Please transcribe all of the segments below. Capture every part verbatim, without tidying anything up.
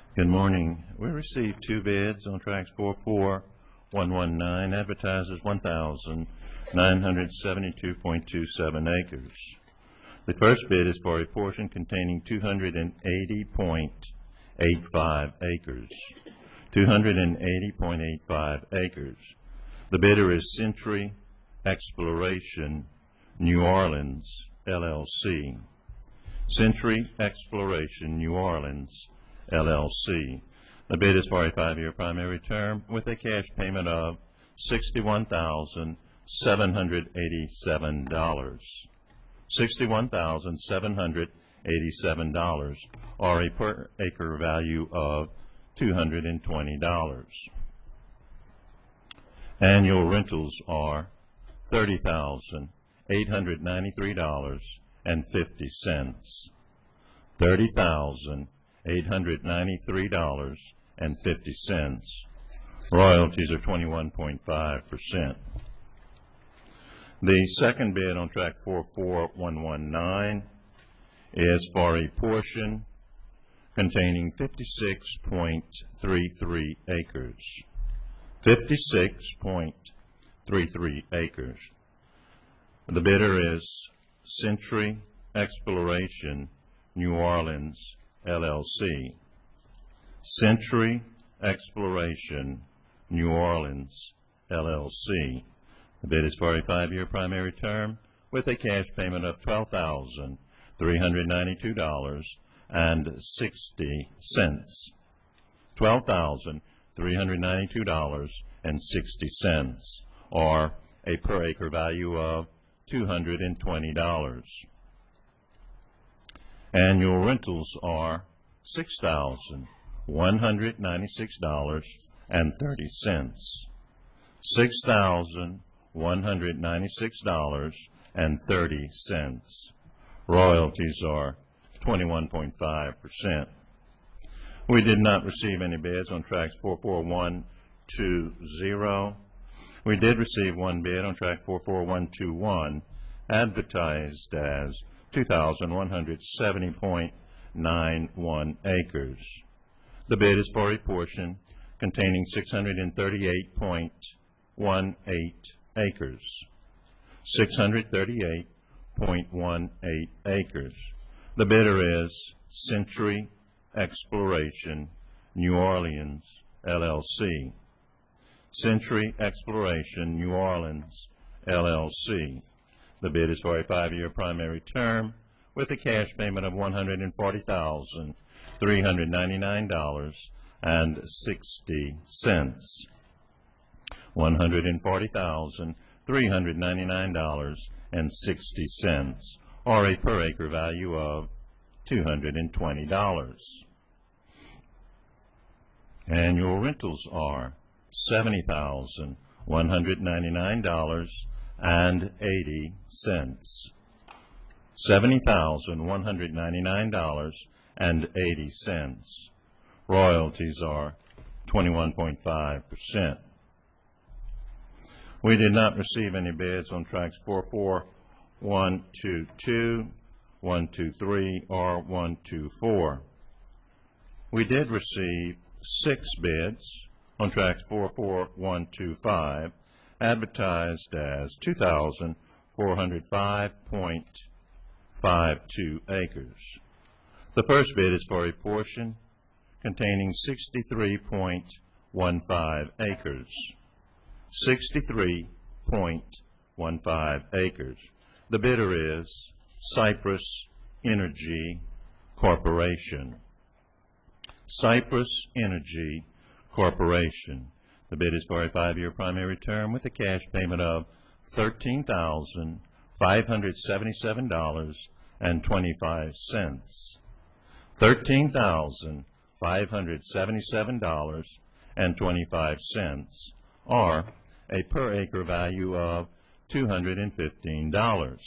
Good morning. We received two bids on tracks four four one one nine, advertised as one thousand nine hundred seventy-two point two seven acres. The first bid is for a portion containing two hundred eighty point eight five acres. two hundred eighty point eight five acres. The bidder is Century Exploration New Orleans, L L C. Century Exploration New Orleans, L L C. The bid is for a five-year primary term with a cash payment of sixty-one thousand seven hundred eighty-seven dollars. sixty-one thousand seven hundred eighty-seven dollars, or a per acre value of two hundred twenty dollars. Annual rentals are thirty thousand eight hundred ninety-three dollars and fifty cents. thirty thousand eight hundred ninety-three dollars and fifty cents. Royalties are twenty-one point five percent. The second bid on track four four one one nine is for a portion containing fifty-six point three three acres. fifty-six point three three acres. The bidder is Century Exploration New Orleans, L L C. Century Exploration New Orleans, L L C. The bid is for a five-year primary term with a cash payment of twelve thousand three hundred ninety-two dollars and sixty cents. twelve thousand three hundred ninety-two dollars and sixty cents, or a per acre value of two hundred twenty dollars. Annual rentals are six thousand one hundred ninety-six dollars and thirty cents. six thousand one hundred ninety-six dollars and thirty cents. Royalties are twenty-one point five percent. We did not receive any bids on tracks four four one two zero. We did receive one bid on track four four one two one, advertised as two thousand one hundred seventy point nine one acres. The bid is for a portion containing six hundred thirty-eight point one eight acres. six hundred thirty-eight point one eight acres. The bidder is Century Exploration New Orleans, L L C. Century Exploration New Orleans, L L C. The bid is for a five-year primary term with a cash payment of one hundred forty thousand three hundred ninety-nine dollars and sixty cents. one hundred forty thousand three hundred ninety-nine dollars and sixty cents, or a per acre value of two hundred twenty dollars. Annual rentals are seventy thousand one hundred ninety-nine dollars and eighty cents. seventy thousand one hundred ninety-nine dollars and eighty cents. Royalties are twenty-one point five percent. We did not receive any bids on tracks four four one two two, one two three, or one two four. We did receive six bids on tracks four four one two five, advertised as two thousand four hundred five point five two acres. The first bid is for a portion containing sixty-three point one five acres. sixty-three point one five acres. The bidder is Cypress Energy Corporation. Cypress Energy Corporation. The bid is for a five-year primary term with a cash payment of thirteen thousand five hundred seventy-seven dollars and twenty-five cents. thirteen thousand five hundred seventy-seven dollars and twenty-five cents, or a per acre value of two hundred fifteen dollars.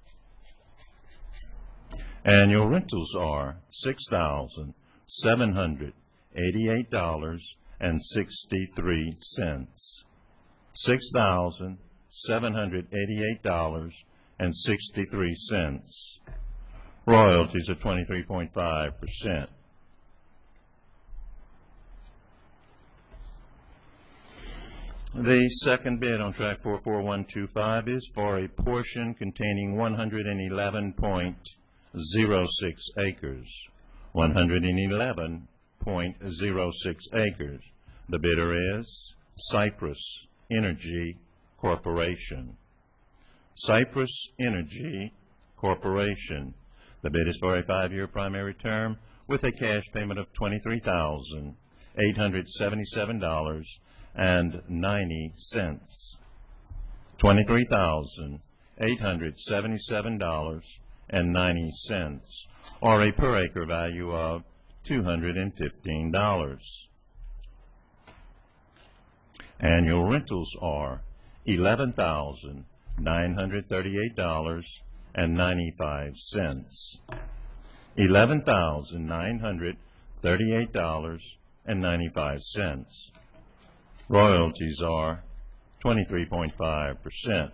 Annual rentals are six thousand seven hundred eighty-eight dollars and sixty-three cents. six thousand seven hundred eighty-eight dollars and sixty-three cents. Royalties are twenty-three point five percent. The second bid on track four four one two five is for a portion containing one hundred eleven point zero six acres. one hundred eleven point zero six acres. The bidder is Cypress Energy Corporation. Cypress Energy Corporation. The bid is for a five-year primary term with a cash payment of twenty-three thousand eight hundred seventy-seven dollars and ninety cents. twenty-three thousand eight hundred seventy-seven dollars and ninety cents, or a per acre value of two hundred fifteen dollars. Annual rentals are eleven thousand nine hundred thirty-eight dollars and ninety-five cents. eleven thousand nine hundred thirty-eight dollars and ninety-five cents. Royalties are twenty-three point five percent.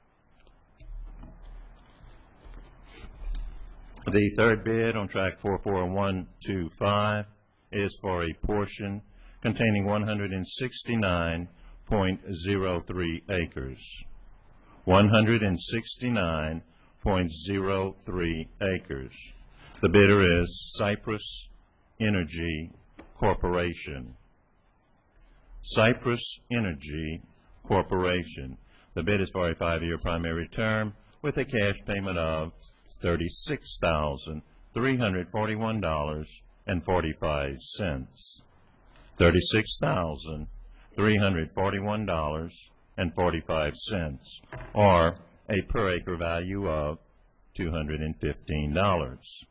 The third bid on track four four one two five is for a portion containing one hundred sixty-nine point zero three acres. one hundred sixty-nine point zero three acres. The bidder is Cypress Energy Corporation. Cypress Energy Corporation. The bid is for a five-year primary term with a cash payment of thirty-six thousand three hundred forty-one dollars and forty-five cents. thirty-six thousand three hundred forty-one dollars and forty-five cents, or a per acre value of two hundred fifteen dollars.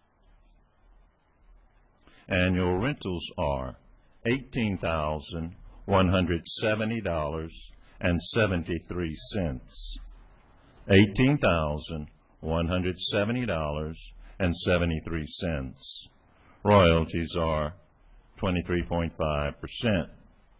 Annual rentals are eighteen thousand one hundred seventy dollars and seventy-three cents. eighteen thousand one hundred seventy dollars and seventy-three cents. Royalties are twenty-three point five percent.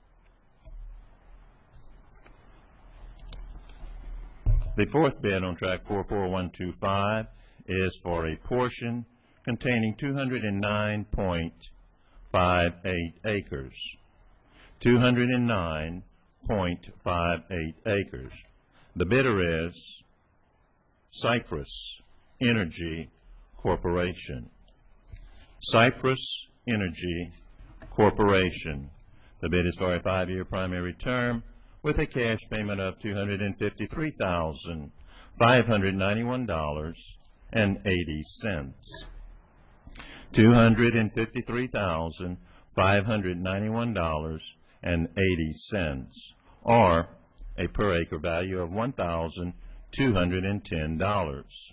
The fourth bid on track four four one two five is for a portion containing two hundred nine point five eight acres. two hundred nine point five eight acres. The bidder is Cypress Energy Corporation. Cypress Energy Corporation. The bid is for a five-year primary term with a cash payment of two hundred fifty-three thousand five hundred ninety-one dollars and eighty cents. two hundred fifty-three thousand five hundred ninety-one dollars and eighty cents, or a per acre value of one thousand two hundred ten dollars.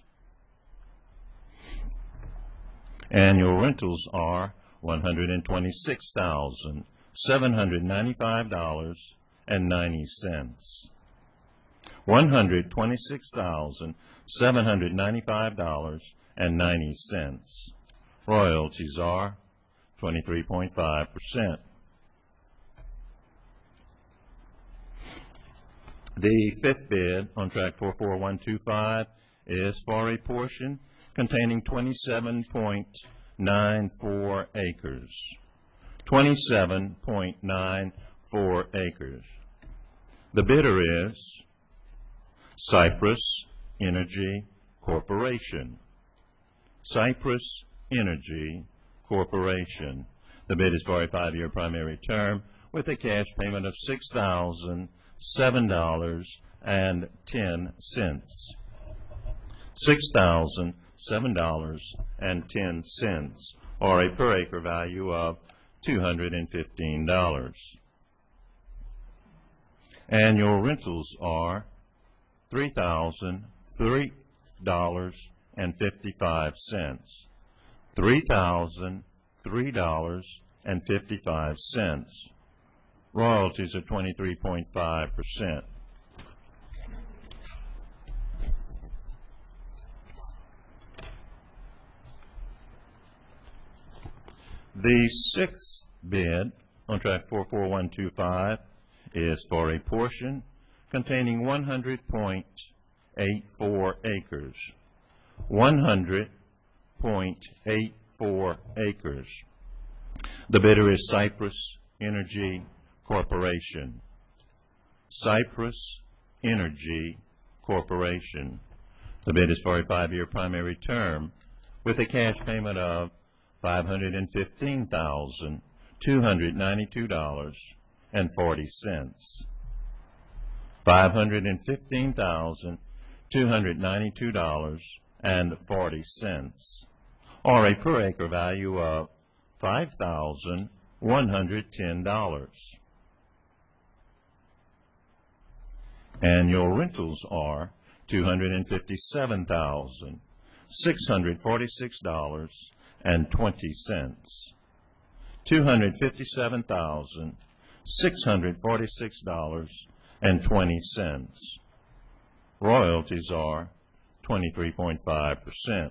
Annual rentals are one hundred twenty-six thousand seven hundred ninety-five dollars and ninety cents. one hundred twenty-six thousand seven hundred ninety-five dollars and ninety cents. Royalties are twenty-three point five percent. The fifth bid on track four four one two five is for a portion containing twenty-seven point nine four acres. twenty-seven point nine four acres. The bidder is Cypress Energy Corporation. Cypress Energy Corporation. The bid is for a five-year primary term with a cash payment of six thousand seven dollars and ten cents. Six thousand seven dollars and ten cents, or a per acre value of two hundred fifteen dollars. Annual rentals are three thousand three dollars and fifty-five cents. Three thousand three dollars and fifty-five cents. Royalties are twenty-three point five percent. The sixth bid on track four four one two five is for a portion containing one hundred point eight four acres. one hundred point eight four acres. The bidder is Cypress Energy Corporation. Cypress Energy Corporation. The bid is for a five-year primary term with a cash payment of five hundred fifteen thousand two hundred ninety-two dollars and forty cents. five hundred fifteen thousand two hundred ninety-two dollars and forty cents, or a per acre value of five thousand one hundred ten dollars. Annual rentals are two hundred fifty-seven thousand six hundred forty-six dollars and twenty cents. two hundred fifty-seven thousand six hundred forty-six dollars and twenty cents. Royalties are twenty-three point five percent.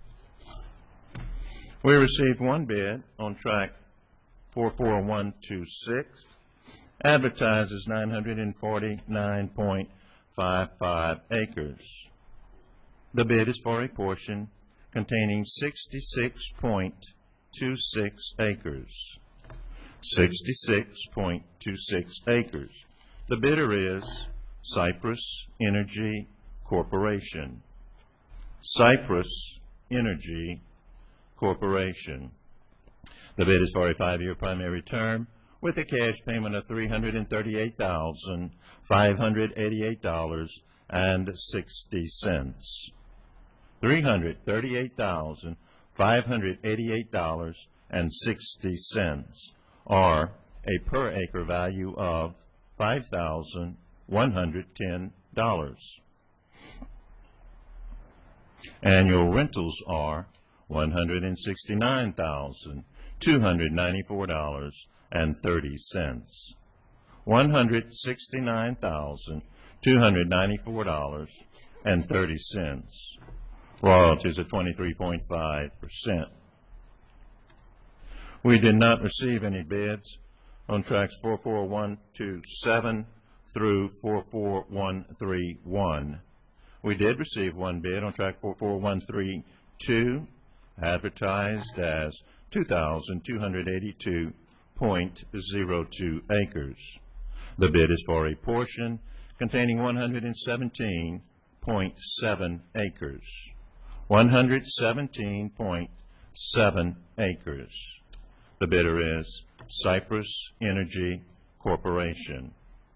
We received one bid on tract four four one two six, advertises nine hundred forty-nine point five five acres. The bid is for a portion containing sixty-six point two six acres. sixty-six point two six acres. The bidder is Cypress Energy Corporation. Cypress Energy Corporation. The bid is for a five-year primary term with a cash payment of three hundred thirty-eight thousand five hundred eighty-eight dollars and sixty cents. three hundred thirty-eight thousand five hundred eighty-eight dollars and sixty cents, or a per acre value of five thousand one hundred ten dollars. Annual rentals are one hundred sixty-nine thousand two hundred ninety-four dollars and thirty cents. one hundred sixty-nine thousand two hundred ninety-four dollars and thirty cents. Royalties are twenty-three point five percent. We did not receive any bids on tracts four four one two seven through four four one three one. We did receive one bid on tract four four one three two, advertised as two thousand two hundred eighty-two point zero two acres. The bid is for a portion containing one hundred seventeen point seven acres. one hundred seventeen point seven acres. The bidder is Cypress Energy Corporation.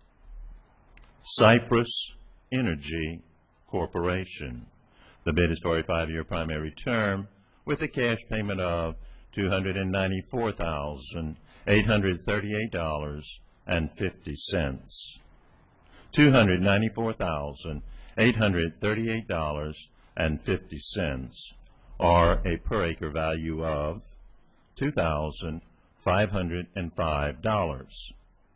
Cypress Energy Corporation. The bid is for a five-year primary term with a cash payment of two hundred ninety-four thousand eight hundred thirty-eight dollars and fifty cents. two hundred ninety-four thousand eight hundred thirty-eight dollars and fifty cents, or a per acre value of two thousand five hundred five dollars.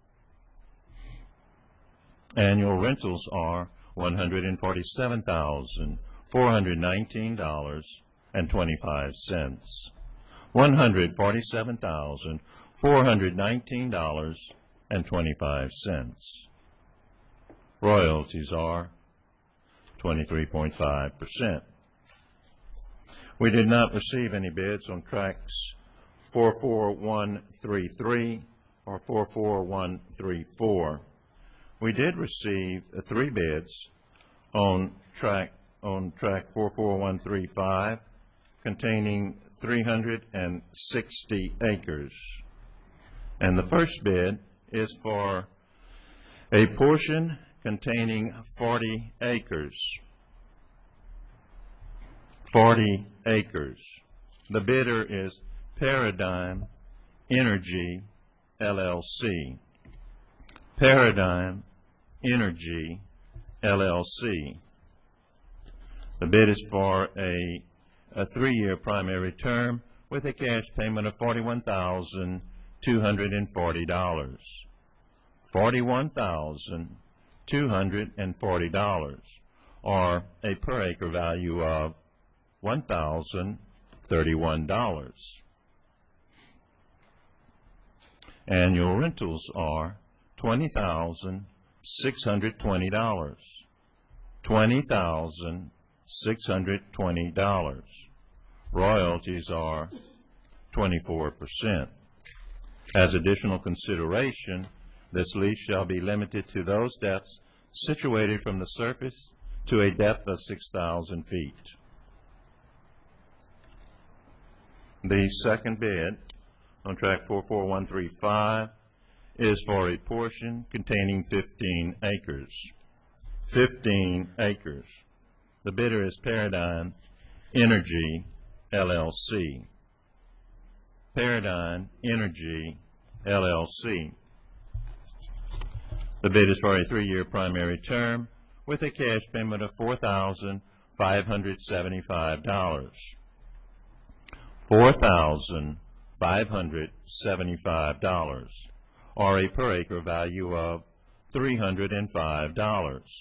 Annual rentals are one hundred forty-seven thousand four hundred nineteen dollars and twenty-five cents. one hundred forty-seven thousand four hundred nineteen dollars and twenty-five cents. Royalties are twenty-three point five percent. We did not receive any bids on tracts four four one three three or four four one three four. We did receive uh, three bids on track on track four four one three five, containing three hundred sixty acres. And the first bid is for a portion containing forty acres. forty acres. The bidder is Paradigm Energy, L L C. Paradigm Energy, L L C. The bid is for a, a three-year primary term with a cash payment of forty-one thousand two hundred forty dollars. forty-one thousand two hundred forty dollars, or a per acre value of one thousand thirty-one dollars. Annual rentals are twenty thousand six hundred twenty dollars. twenty thousand six hundred twenty dollars. Royalties are twenty-four percent. As additional consideration, This lease shall be limited to those depths situated from the surface to a depth of six thousand feet. The second bid on tract four four one three five is for a portion containing fifteen acres. fifteen acres. The bidder is Paradigm Energy, L L C. Paradigm Energy, L L C. The bid is for a three-year primary term with a cash payment of four thousand five hundred seventy-five dollars. four thousand five hundred seventy-five dollars, or a per acre value of three hundred five dollars.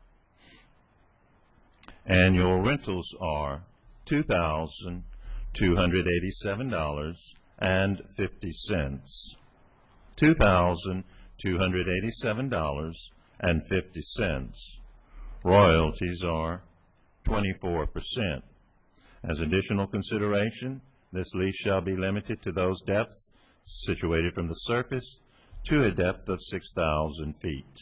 Annual rentals are two thousand two hundred eighty-seven dollars and fifty cents. two thousand two hundred eighty-seven dollars and fifty cents. Royalties are twenty-four percent. As additional consideration, this lease shall be limited to those depths situated from the surface to a depth of six thousand feet.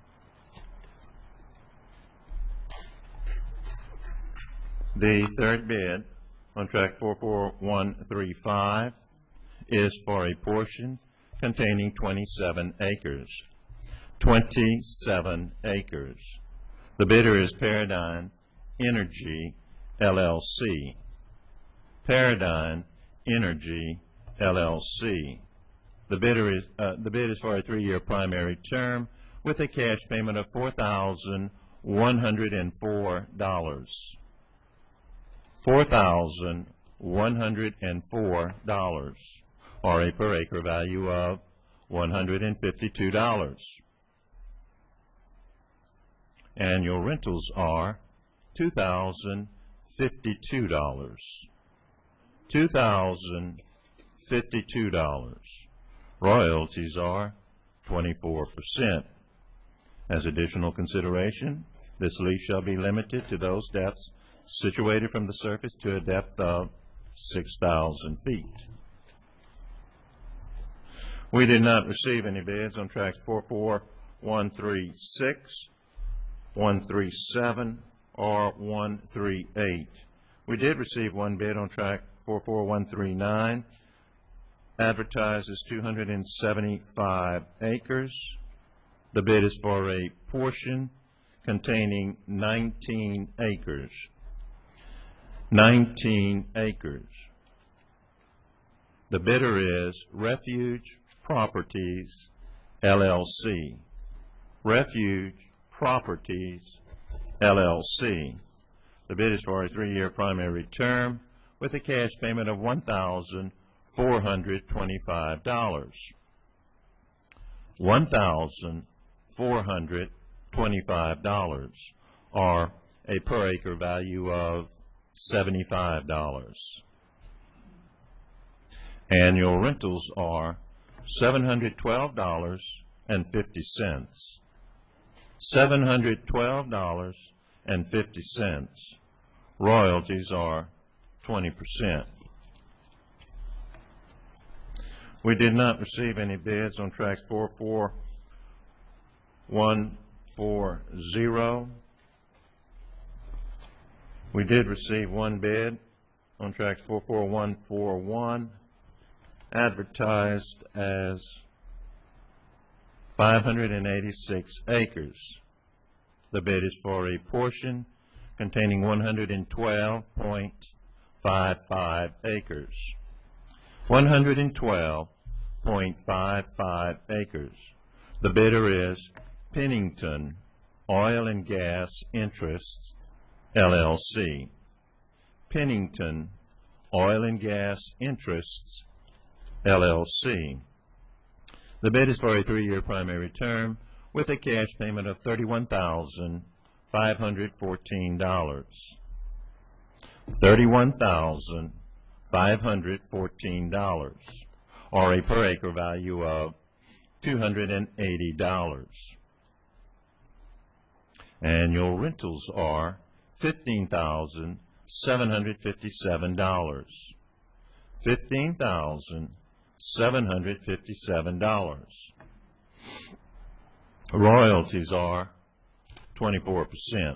The third bid on tract four four one three five is for a portion containing twenty-seven acres. twenty-seven acres. The bidder is Paradigm Energy, L L C. Paradigm Energy, L L C. The bidder is uh, the bid is for a three-year primary term with a cash payment of four thousand one hundred four dollars. four thousand one hundred four dollars, or a per acre value of one hundred fifty-two dollars. Annual rentals are two thousand fifty-two dollars. two thousand fifty-two dollars. Royalties are twenty-four percent. As additional consideration, this lease shall be limited to those depths situated from the surface to a depth of six thousand feet. We did not receive any bids on tracts four four one three six, one three seven, or one three eight. We did receive one bid on tract four four one three nine, advertised as two hundred seventy-five acres. The bid is for a portion containing nineteen acres. nineteen acres. The bidder is Refuge Properties, L L C. Refuge Properties, L L C. The bid is for a three-year primary term with a cash payment of one thousand four hundred twenty-five dollars. one thousand four hundred twenty-five dollars, or a per acre value of seventy-five dollars. Annual rentals are seven hundred twelve dollars and fifty cents. seven hundred twelve dollars and fifty cents. Royalties are twenty percent. We did not receive any bids on tracts four four one four zero. We did receive one bid on tracts four four one four one, advertised as five hundred eighty-six acres. The bid is for a portion containing one hundred twelve point five five acres. one hundred twelve point five five acres. The bidder is Pennington Oil and Gas Interests, L L C. Pennington Oil and Gas Interests, L L C. The bid is for a three-year primary term with a cash payment of thirty-one thousand five hundred fourteen dollars. thirty-one thousand five hundred fourteen dollars, or a per acre value of two hundred eighty dollars. Annual rentals are fifteen thousand seven hundred fifty-seven dollars. fifteen thousand seven hundred fifty-seven dollars. Royalties are twenty-four percent.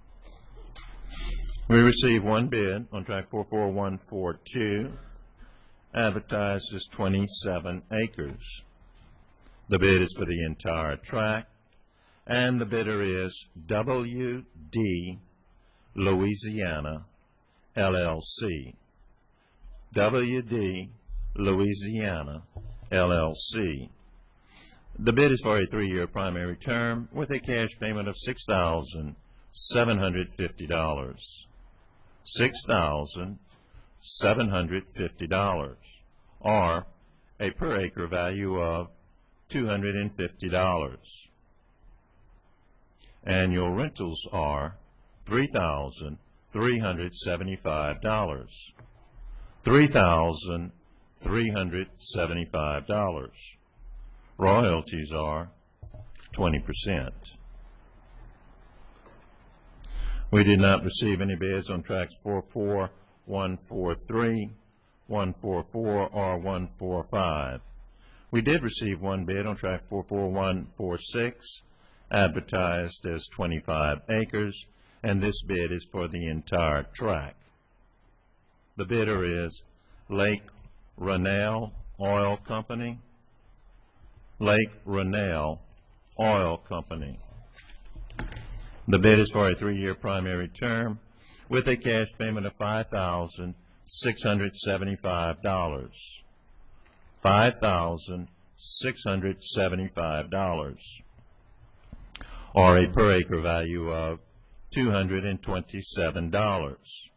We received one bid on tract four four one four two, advertised as twenty-seven acres. The bid is for the entire tract, and the bidder is W D Louisiana, L L C. W D Louisiana, L L C. The bid is for a three-year primary term with a cash payment of six thousand seven hundred fifty dollars. six thousand seven hundred fifty dollars, or a per acre value of two hundred fifty dollars. Annual rentals are three thousand three hundred seventy-five dollars. three thousand three hundred seventy-five dollars. Royalties are twenty percent. We did not receive any bids on tracts four four one four three, one four four, or one four five. We did receive one bid on tract four four one four six, advertised as twenty-five acres, and this bid is for the entire tract. The bidder is Lake Rennell Oil Company. Lake Rennell Oil Company. The bid is for a three-year primary term with a cash payment of five thousand six hundred seventy-five dollars. five thousand six hundred seventy-five dollars, or a per acre value of two hundred twenty-seven dollars.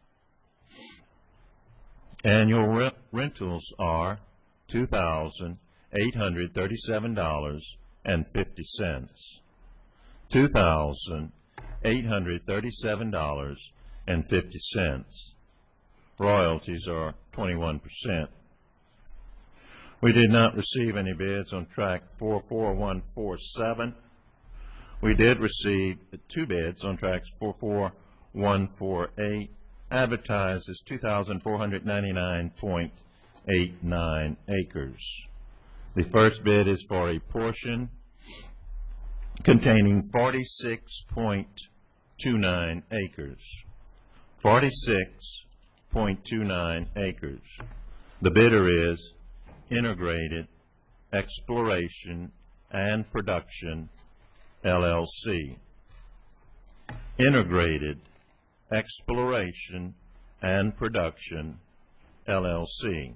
Annual re rentals are two thousand eight hundred thirty-seven dollars and fifty cents. two thousand eight hundred thirty-seven dollars and fifty cents. Royalties are twenty-one percent. We did not receive any bids on tract four four one four seven. We did receive two bids on tracts four four one four eight, advertised as two thousand four hundred ninety-nine point eight nine acres. The first bid is for a portion containing forty-six point two nine acres. forty-six point two nine acres. The bidder is Integrated Exploration and Production, L L C. Integrated Exploration and Production, L L C.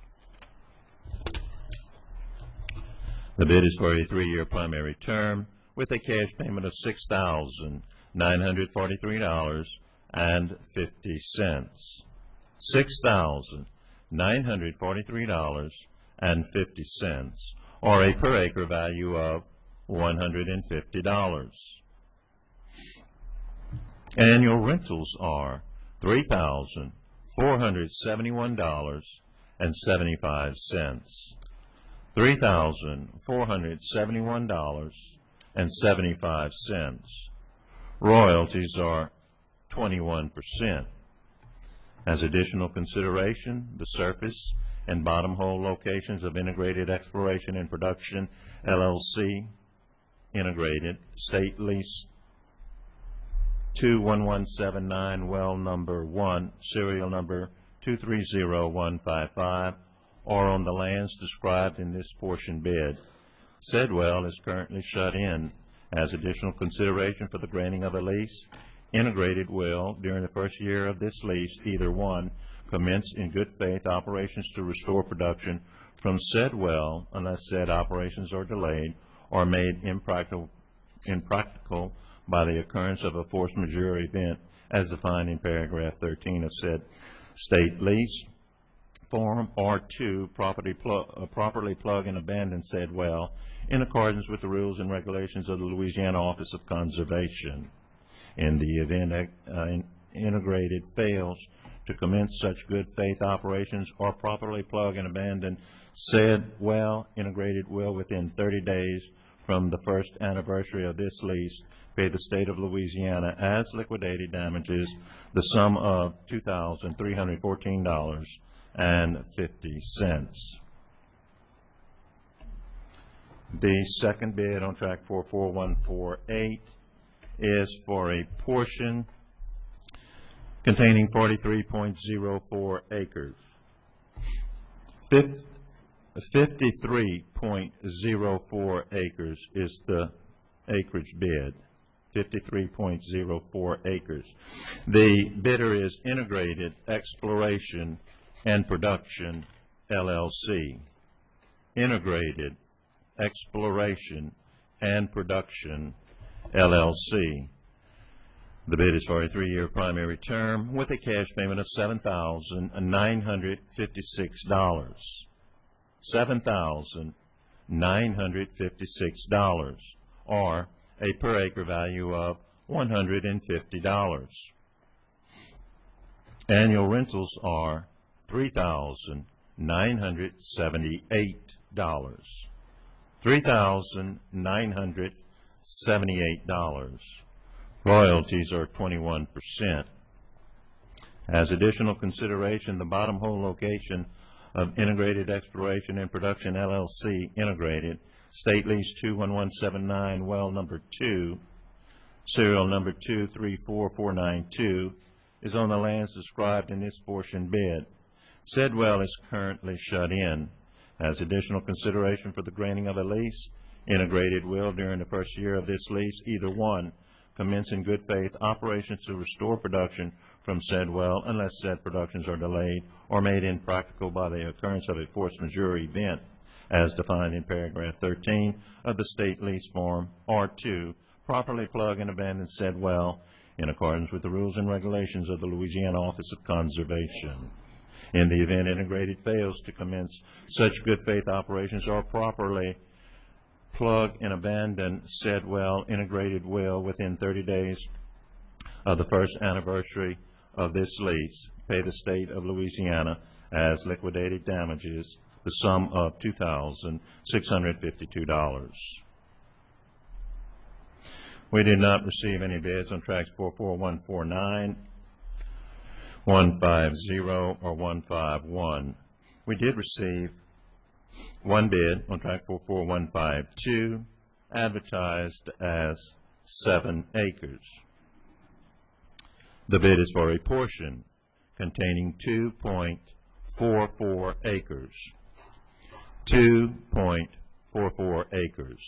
The bid is for a three-year primary term with a cash payment of six thousand nine hundred forty-three dollars and fifty cents. six thousand nine hundred forty-three dollars and fifty cents, or a per acre value of one hundred fifty dollars. Annual rentals are three thousand four hundred seventy-one dollars and seventy-five cents. three thousand four hundred seventy-one dollars and seventy-five cents. Royalties are twenty-one percent. As additional consideration, the surface and bottom hole locations of Integrated Exploration and Production, L L C, Integrated, State Lease two one one seven nine, well number one, serial number two three zero one five five, or on the lands described in this portion bid. Said well is currently shut in. As additional consideration for the granting of a lease, Integrated will, during the first year of this lease, either one, commence in good faith operations to restore production from said well unless said operations are delayed or made impractical, impractical by the occurrence of a force majeure event as defined in paragraph thirteen of said state lease form, or two, property pl uh, properly plug and abandon said well in accordance with the rules and regulations of the Louisiana Office of Conservation. In the event uh, in Integrated fails to commence such good faith operations or properly plug and abandon said well, Integrated will, within thirty days from the first anniversary of this lease, pay the state of Louisiana as liquidated damages the sum of two thousand three hundred fourteen dollars and fifty cents. The second bid on track four four one four eight is for a portion containing forty-three point zero four acres. fifty-three point zero four acres is the acreage bid. fifty-three point zero four acres. The bidder is Integrated Exploration and Production, L L C. Integrated Exploration and Production, L L C. The bid is for a three-year primary term with a cash payment of seven thousand nine hundred fifty-six dollars. seven thousand nine hundred fifty-six dollars, or a per acre value of one hundred fifty dollars. Annual rentals are three thousand nine hundred seventy-eight dollars. three thousand nine hundred seventy-eight dollars. Royalties are twenty-one percent. As additional consideration, the bottom hole location of Integrated Exploration and Production, L L C, Integrated, State Lease two one one seven nine, well number two, serial number two three four four nine two, is on the lands described in this portion bid. Said well is currently shut in. As additional consideration for the granting of a lease, Integrated will, during the first year of this lease, either one, commence in good faith operations to restore production from said well unless said productions are delayed or made impractical by the occurrence of a force majeure event as defined in paragraph thirteen of the state lease form, or two, properly plug and abandon said well in accordance with the rules and regulations of the Louisiana Office of Conservation. In the event Integrated fails to commence such good faith operations or properly plug and abandon said well, Integrated will, within thirty days of the first anniversary of this lease, pay the state of Louisiana as liquidated damages the sum of two thousand six hundred fifty-two dollars. We did not receive any bids on tracks four four one four nine, one five zero, or one five one. We did receive one bid on track four four one five two, advertised as seven acres. The bid is for a portion containing two point four four acres. two point four four acres.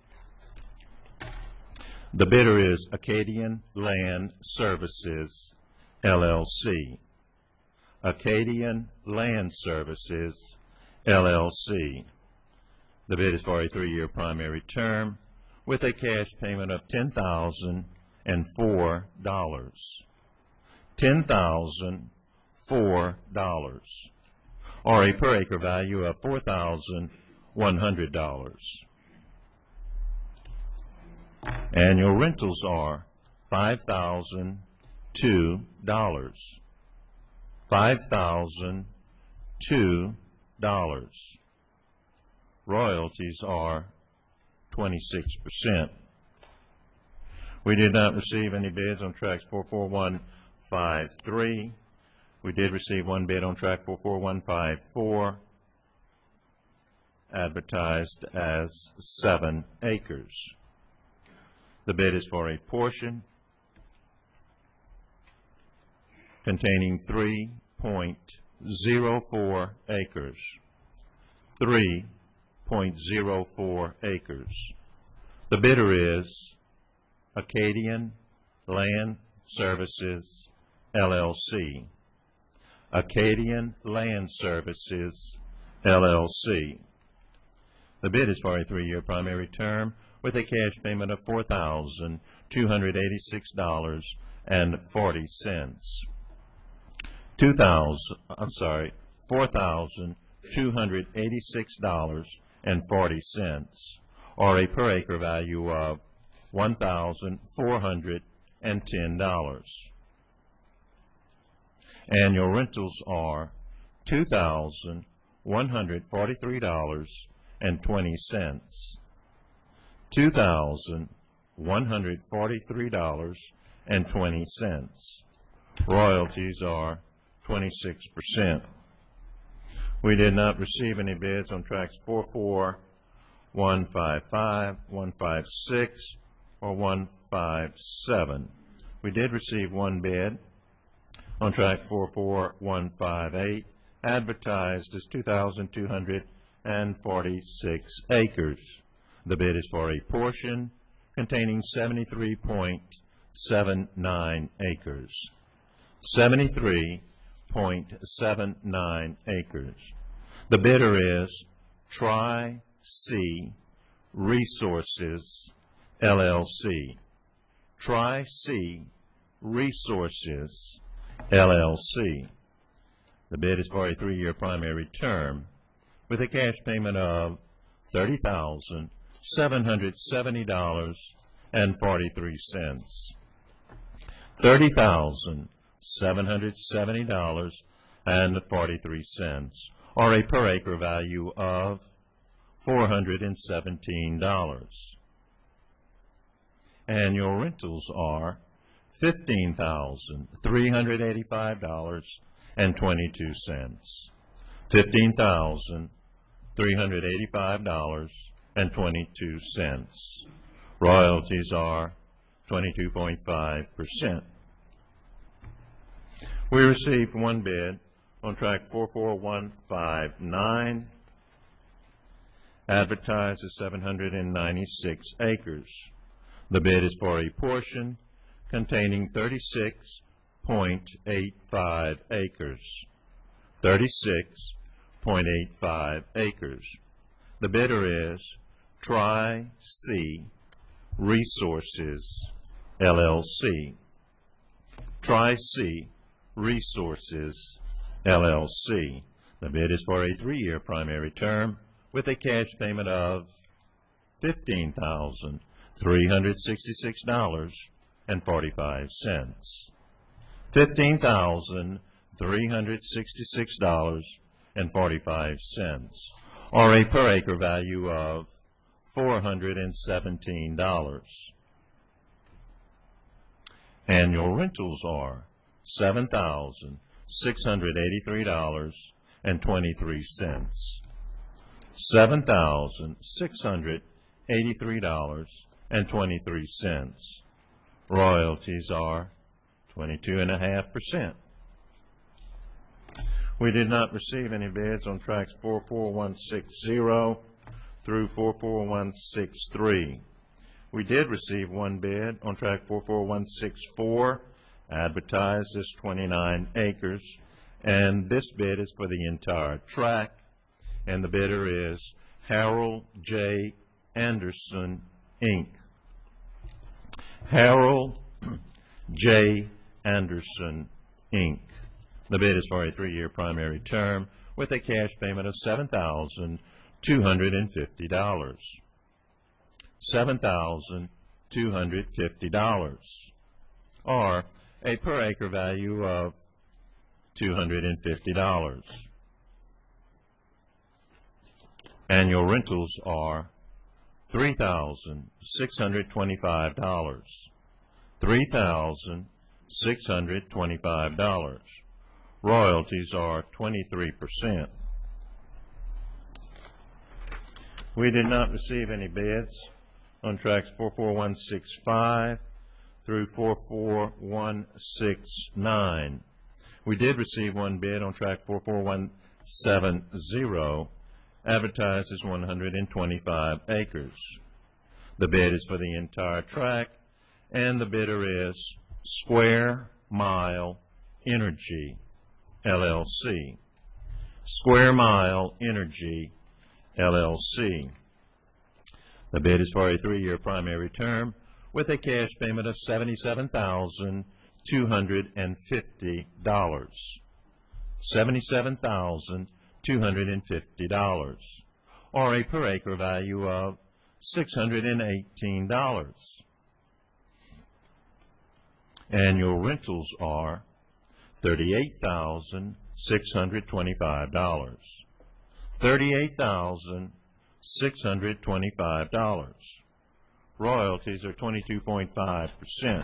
The bidder is Acadian Land Services, L L C. Acadian Land Services, L L C. The bid is for a three-year primary term with a cash payment of ten thousand four dollars. ten thousand four dollars, or a per acre value of four thousand one hundred dollars. Annual rentals are five thousand two dollars. five thousand two dollars. Royalties are twenty-six percent. We did not receive any bids on tracks four four one five three. We did receive one bid on track four four one five four, advertised as seven acres. The bid is for a portion containing three point zero four acres. three point zero four acres. The bidder is Acadian Land Services, L L C. Acadian Land Services, L L C. The bid is for a three-year primary term with a cash payment of four thousand two hundred eighty-six dollars and forty cents. Two thousand, I'm sorry, four thousand two hundred eighty-six dollars and forty cents, or a per acre value of one thousand four hundred ten dollars. Annual rentals are two thousand one hundred forty-three dollars and twenty cents. two thousand one hundred forty-three dollars and twenty cents. Royalties are twenty-six percent. We did not receive any bids on tracks four four one five five, one five six, or one five seven. We did receive one bid on tract four four one five eight, advertised as two thousand two hundred forty-six acres. The bid is for a portion containing seventy-three point seven nine acres. seventy-three point seven nine acres. The bidder is Tri-C Resources, L L C. Tri-C Resources, L L C. The bid is for a three-year primary term with a cash payment of thirty thousand seven hundred seventy dollars and forty-three cents. thirty thousand seven hundred seventy dollars and forty-three cents, or a per acre value of four hundred seventeen dollars. Annual rentals are fifteen thousand three hundred eighty-five dollars and twenty-two cents. fifteen thousand three hundred eighty-five dollars and twenty-two cents. Royalties are twenty-two point five percent. We received one bid on tract four four one five nine, advertised as seven hundred ninety-six acres. The bid is for a portion containing thirty-six point eight five acres. thirty-six point eight five acres. The bidder is Tri-C Resources, L L C. Tri-C Resources, L L C. The bid is for a three-year primary term with a cash payment of fifteen thousand three hundred sixty-six dollars and forty-five cents. fifteen thousand three hundred sixty-six dollars and forty-five cents, or a per acre value of four hundred seventeen dollars. Annual rentals are seven thousand six hundred eighty-three dollars and twenty-three cents. seven thousand six hundred eighty-three dollars and twenty-three cents. Royalties are twenty-two point five percent. We did not receive any bids on tracts four four one six zero through four four one six three. We did receive one bid on tract four four one six four, advertised as twenty-nine acres, and this bid is for the entire tract, and the bidder is Harold J. Anderson, Incorporated. Harold J. Anderson, Incorporated. The bid is for a three-year primary term with a cash payment of seven thousand two hundred fifty dollars. seven thousand two hundred fifty dollars, or a per acre value of two hundred fifty dollars. Annual rentals are three thousand six hundred twenty-five dollars. three thousand six hundred twenty-five dollars. Royalties are twenty-three percent. We did not receive any bids on tracts four four one six five through four four one six nine. We did receive one bid on tract four four one seven zero, advertised as one hundred twenty-five acres. The bid is for the entire tract, and the bidder is Square Mile Energy, L L C. Square Mile Energy, L L C. The bid is for a three-year primary term with a cash payment of seventy-seven thousand two hundred fifty dollars. seventy-seven thousand two hundred fifty dollars, or a per acre value of six hundred eighteen dollars. Annual rentals are thirty-eight thousand six hundred twenty-five dollars. thirty-eight thousand six hundred twenty-five dollars. Royalties are twenty-two point five percent.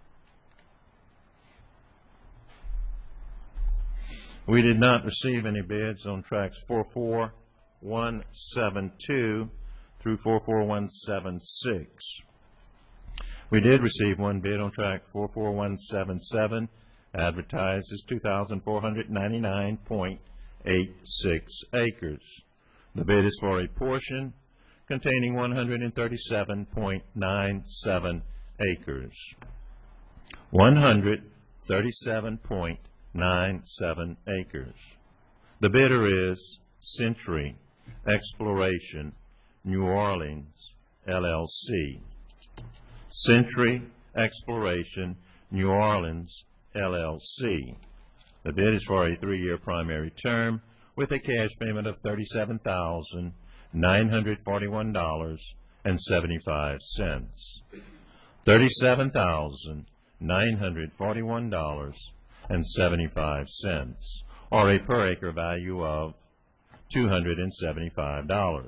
We did not receive any bids on tracts four four one seven two through four four one seven six. We did receive one bid on tract four four one seven seven, advertised as two thousand four hundred ninety-nine point eight six acres. The bid is for a portion containing one hundred thirty-seven point nine seven acres. one hundred thirty-seven point nine seven acres. The bidder is Century Exploration New Orleans, L L C. Century Exploration New Orleans, L L C. The bid is for a three-year primary term with a cash payment of thirty-seven thousand nine hundred forty-one dollars and seventy-five cents. thirty-seven thousand nine hundred forty-one dollars and seventy-five cents, or a per acre value of two hundred seventy-five dollars.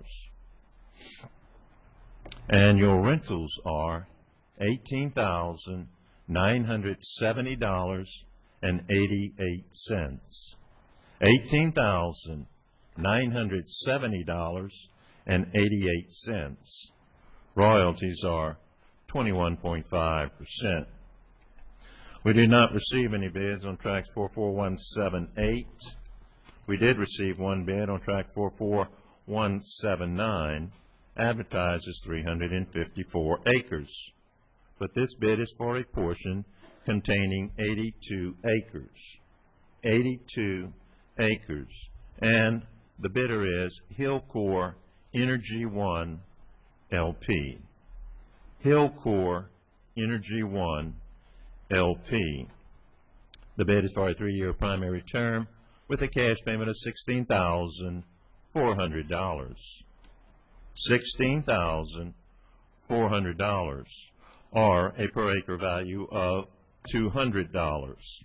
Annual rentals are eighteen thousand nine hundred seventy dollars and eighty-eight cents. eighteen thousand nine hundred seventy dollars and eighty-eight cents. Royalties are twenty-one point five percent. We did not receive any bids on tracts four four one seven eight. We did receive one bid on tract four four one seven nine, advertised as three hundred fifty-four acres. But this bid is for a portion containing eighty-two acres. eighty-two acres. And the bidder is Hillcore Energy One, L P. Hillcore Energy One, L P. The bid is for a three-year primary term with a cash payment of sixteen thousand four hundred dollars. sixteen thousand four hundred dollars, or a per acre value of two hundred dollars.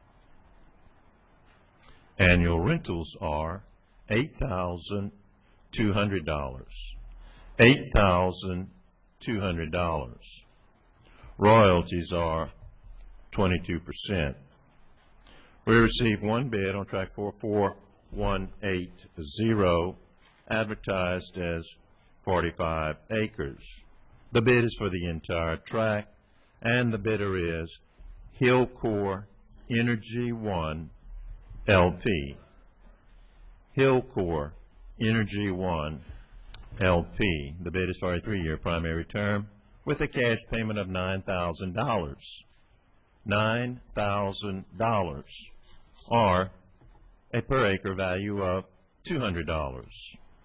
Annual rentals are eight thousand two hundred dollars. eight thousand two hundred dollars. Royalties are twenty-two percent. We received one bid on tract four four one eight zero, advertised as forty-five acres. The bid is for the entire tract, and the bidder is Hillcore Energy One, L P. Hillcore Energy One, L P. The bid is for a three-year primary term with a cash payment of nine thousand dollars. nine thousand dollars, or a per acre value of two hundred dollars.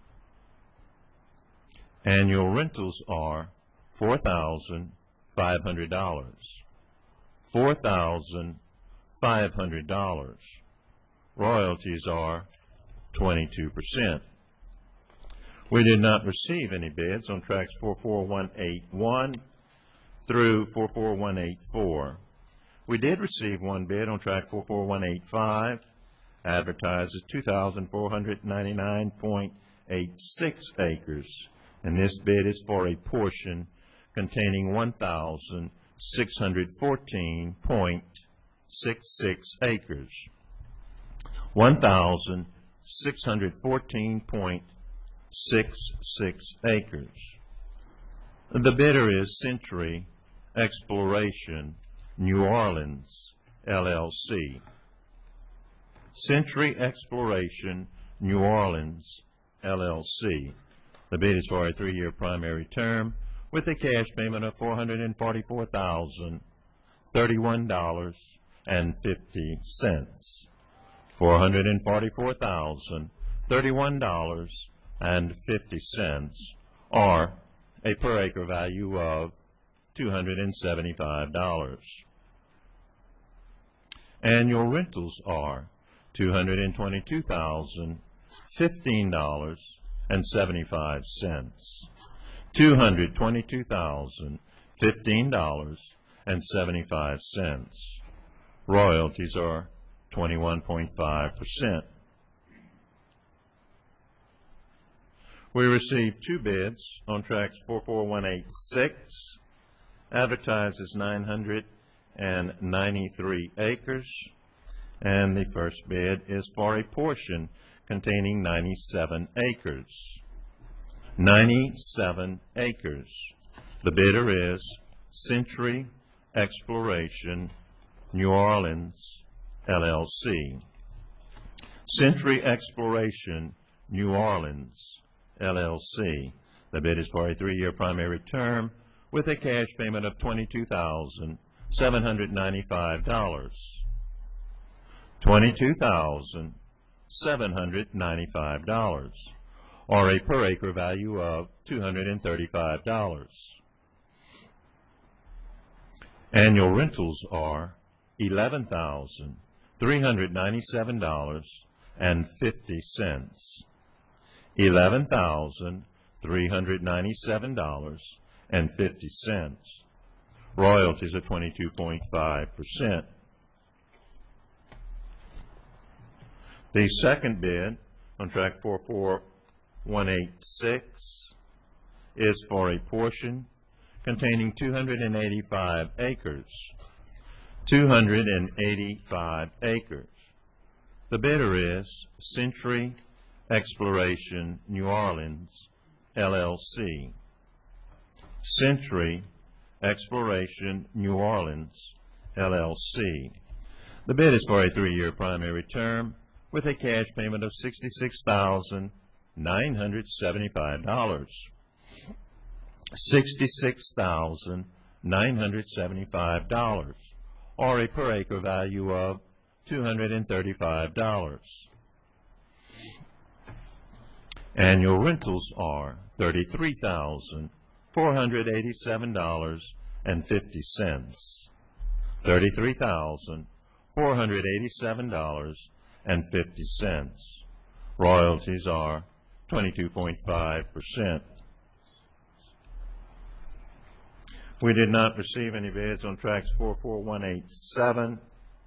Annual rentals are four thousand five hundred dollars. four thousand five hundred dollars. Royalties are twenty-two percent. We did not receive any bids on tracts four four one eight one through four four one eight four. We did receive one bid on tract four four one eight five, advertised as two thousand four hundred ninety-nine point eight six acres, and this bid is for a portion containing one thousand six hundred fourteen point six six acres. one thousand six hundred fourteen point six six acres. The bidder is Century Exploration New Orleans, L L C. Century Exploration New Orleans, L L C. The bid is for a three-year primary term with a cash payment of four hundred forty-four thousand thirty-one dollars and fifty cents. four hundred forty-four thousand thirty-one dollars and fifty cents, or a per acre value of two hundred seventy-five dollars. Annual rentals are two hundred twenty-two thousand fifteen dollars and seventy-five cents. two hundred twenty-two thousand fifteen dollars and seventy-five cents. Royalties are twenty-one point five percent. We received two bids on tracts four four one eight six, advertised as nine hundred ninety-three acres, and the first bid is for a portion containing ninety-seven acres. ninety-seven acres. The bidder is Century Exploration New Orleans, L L C. Century Exploration New Orleans, L L C. The bid is for a three-year primary term with a cash payment of twenty-two thousand seven hundred ninety-five dollars. twenty-two thousand seven hundred ninety-five dollars, or a per acre value of two hundred thirty-five dollars. Annual rentals are eleven thousand three hundred ninety-seven dollars and fifty cents. eleven thousand three hundred ninety-seven dollars and fifty cents. Royalties are twenty-two point five percent. The second bid on tract four four one eight six is for a portion containing two hundred eighty-five acres. two hundred eighty-five acres. The bidder is Century Exploration New Orleans, L L C. Century Exploration New Orleans, L L C. The bid is for a three-year primary term with a cash payment of sixty-six thousand nine hundred seventy-five dollars. sixty-six thousand nine hundred seventy-five dollars, or a per acre value of two hundred thirty-five dollars. Annual rentals are thirty-three thousand four hundred eighty-seven dollars and fifty cents. thirty-three thousand four hundred eighty-seven dollars and fifty cents. Royalties are twenty-two point five percent. We did not receive any bids on tracts four four one eight seven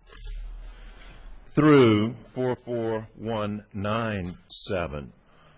through four four one nine seven.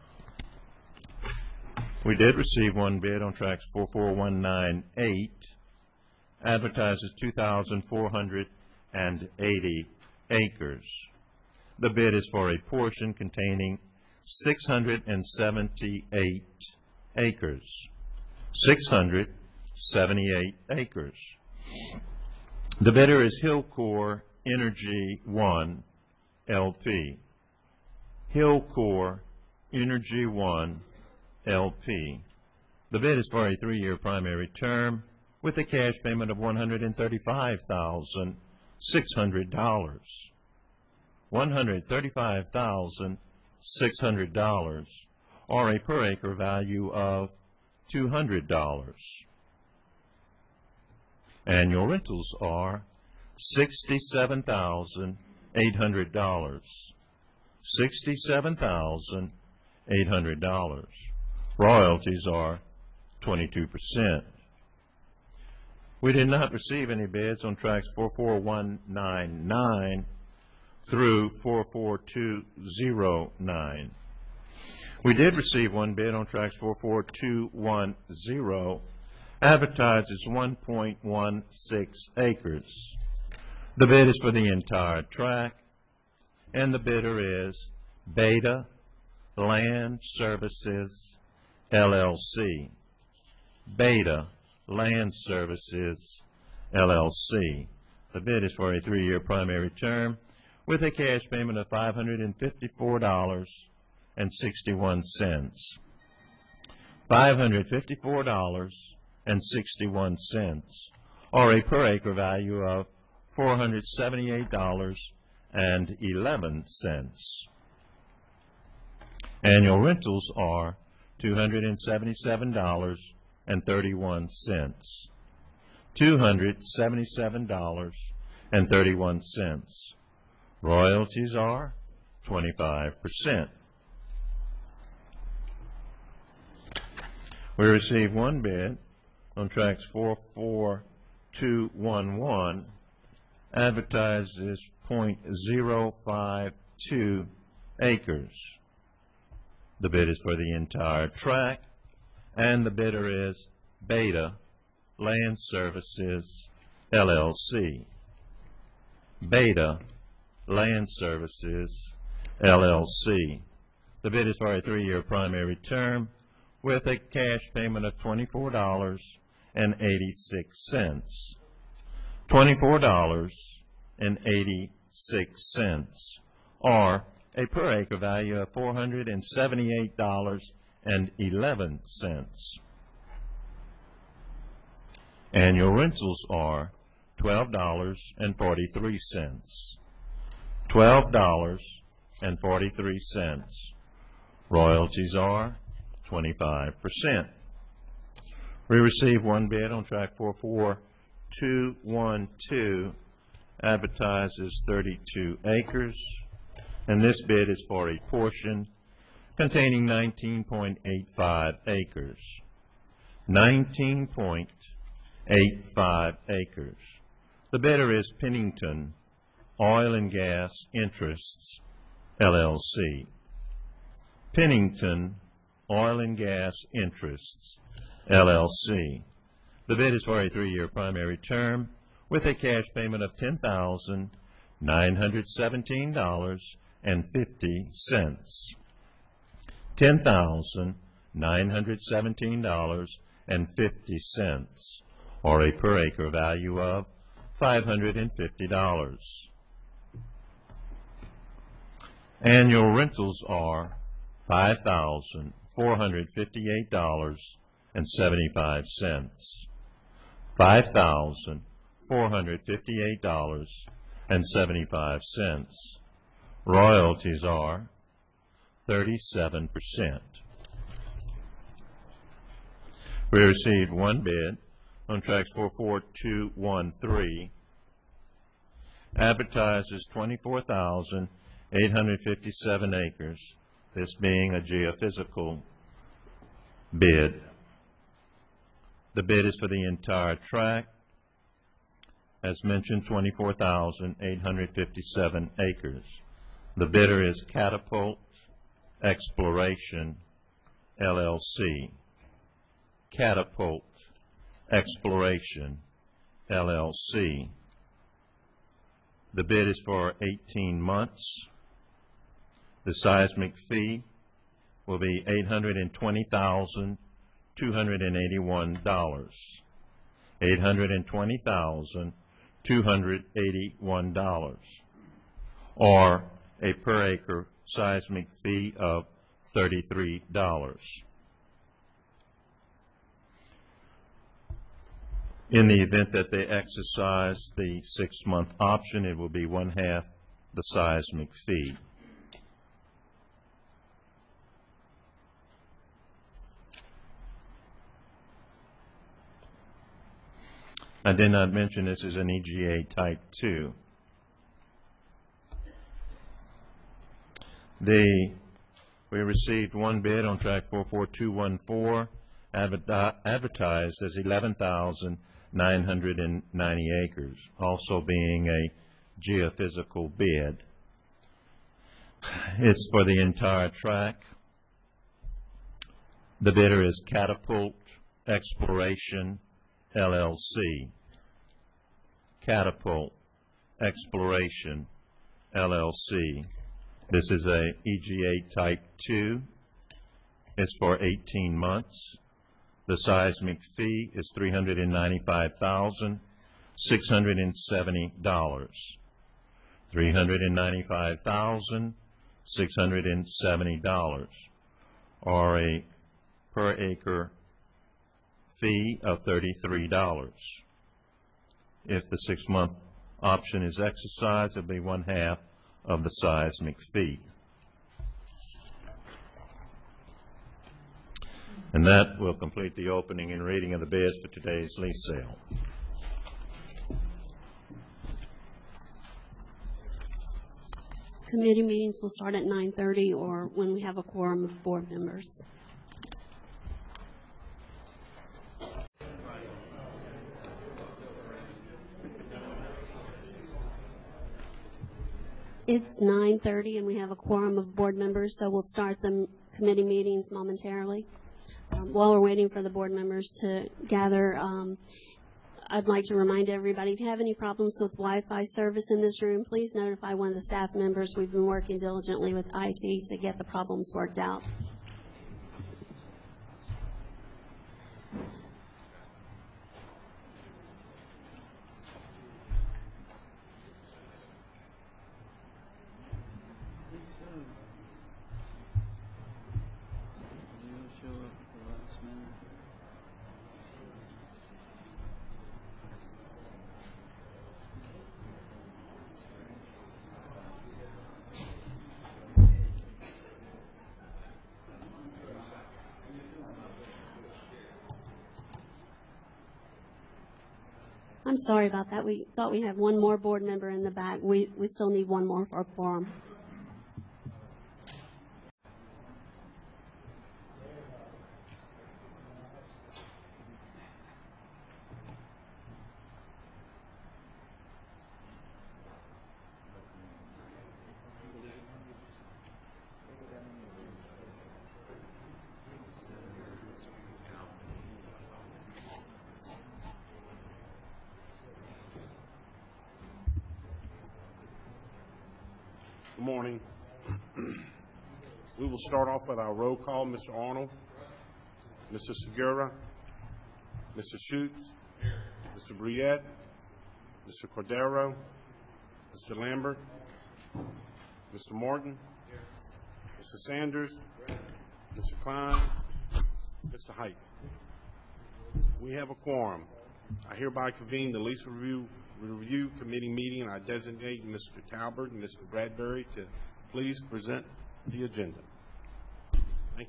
We did receive one bid on tracts four four one nine eight, advertises two thousand four hundred eighty acres. The bid is for a portion containing six hundred seventy-eight acres. six hundred seventy-eight acres. The bidder is Hillcore Energy One, L P. Hillcore Energy One, L P. The bid is for a three-year primary term with a cash payment of one hundred thirty-five thousand six hundred dollars. one hundred thirty-five thousand six hundred dollars, or a per acre value of two hundred dollars. Annual rentals are sixty-seven thousand eight hundred dollars. sixty-seven thousand eight hundred dollars. Royalties are twenty-two percent. We did not receive any bids on tracts four four one nine nine through four four two zero nine. We did receive one bid on tracts four four two one zero, advertised as one point one six acres. The bid is for the entire tract, and the bidder is Beta Land Services, L L C. Beta Land Services, L L C. The bid is for a three-year primary term with a cash payment of five hundred fifty-four dollars and sixty-one cents. five hundred fifty-four dollars and sixty-one cents, or a per acre value of four hundred seventy-eight dollars and eleven cents. Annual rentals are two hundred seventy-seven dollars and thirty-one cents. two hundred seventy-seven dollars and thirty-one cents. Royalties are twenty-five percent. We received one bid on tracts four four two one one, advertised as point zero five two acres. The bid is for the entire tract, and the bidder is Beta Land Services, L L C. Beta Land Services, L L C. The bid is for a three-year primary term with a cash payment of twenty-four dollars and eighty-six cents. twenty-four dollars and eighty-six cents, or a per acre value of four hundred seventy-eight dollars and eleven cents. Annual rentals are twelve dollars and forty-three cents. twelve dollars and forty-three cents. Royalties are twenty-five percent. We received one bid on track four four two one two, advertises thirty-two acres, and this bid is for a portion containing nineteen point eight five acres. nineteen point eight five acres. The bidder is Pennington Oil and Gas Interests, L L C. Pennington Oil and Gas Interests, L L C. The bid is for a three-year primary term with a cash payment of ten thousand nine hundred seventeen dollars and fifty cents. ten thousand nine hundred seventeen dollars and fifty cents, or a per acre value of five hundred fifty dollars. Annual rentals are five thousand four hundred fifty-eight dollars and seventy-five cents. five thousand four hundred fifty-eight dollars and seventy-five cents. Royalties are thirty-seven percent. We received one bid on tracks four four two one three, advertises twenty-four thousand eight hundred fifty-seven acres, this being a geophysical bid. The bid is for the entire tract. As mentioned, twenty-four thousand eight hundred fifty-seven acres. The bidder is Catapult Exploration, L L C. Catapult Exploration, L L C. The bid is for eighteen months. The seismic fee will be eight hundred twenty thousand two hundred eighty-one dollars. eight hundred twenty thousand two hundred eighty-one dollars, or a per acre seismic fee of thirty-three dollars. In the event that they exercise the six-month option, it will be one half the seismic fee. I did not mention this is an E G A Type two. The, we received one bid on track four four two one four, advertised as eleven thousand nine hundred ninety acres, also being a geophysical bid. It's for the entire tract. The bidder is Catapult Exploration, L L C. Catapult Exploration, L L C. This is a E G A Type two. It's for eighteen months. The seismic fee is three hundred ninety-five thousand six hundred seventy dollars. three hundred ninety-five thousand six hundred seventy dollars, or a per acre fee of thirty-three dollars. If the six-month option is exercised, it will be one half of the seismic fee. And that will complete the opening and reading of the bids for today's lease sale. Committee meetings will start at nine thirty or when we have a quorum of board members. It's nine thirty and we have a quorum of board members, so we'll start the committee meetings momentarily. Um, while we're waiting for the board members to gather, um, I'd like to remind everybody, if you have any problems with Wi-Fi service in this room, please notify one of the staff members. We've been working diligently with I T to get the problems worked out. I'm sorry about that. We thought we had one more board member in the back. We, we still need one more for a quorum. Good morning. We will start off with our roll call. Mister Arnold, Mister Segura, Mister Schutz, Mister Briette, Mister Cordero, Mister Lambert, Mister Morton, Mister Sanders, Mister Klein, Mister Height. We have a quorum. I hereby convene the lease review Review Committee meeting, and I designate Mister Talbert and Mister Bradbury to please present the agenda. Thank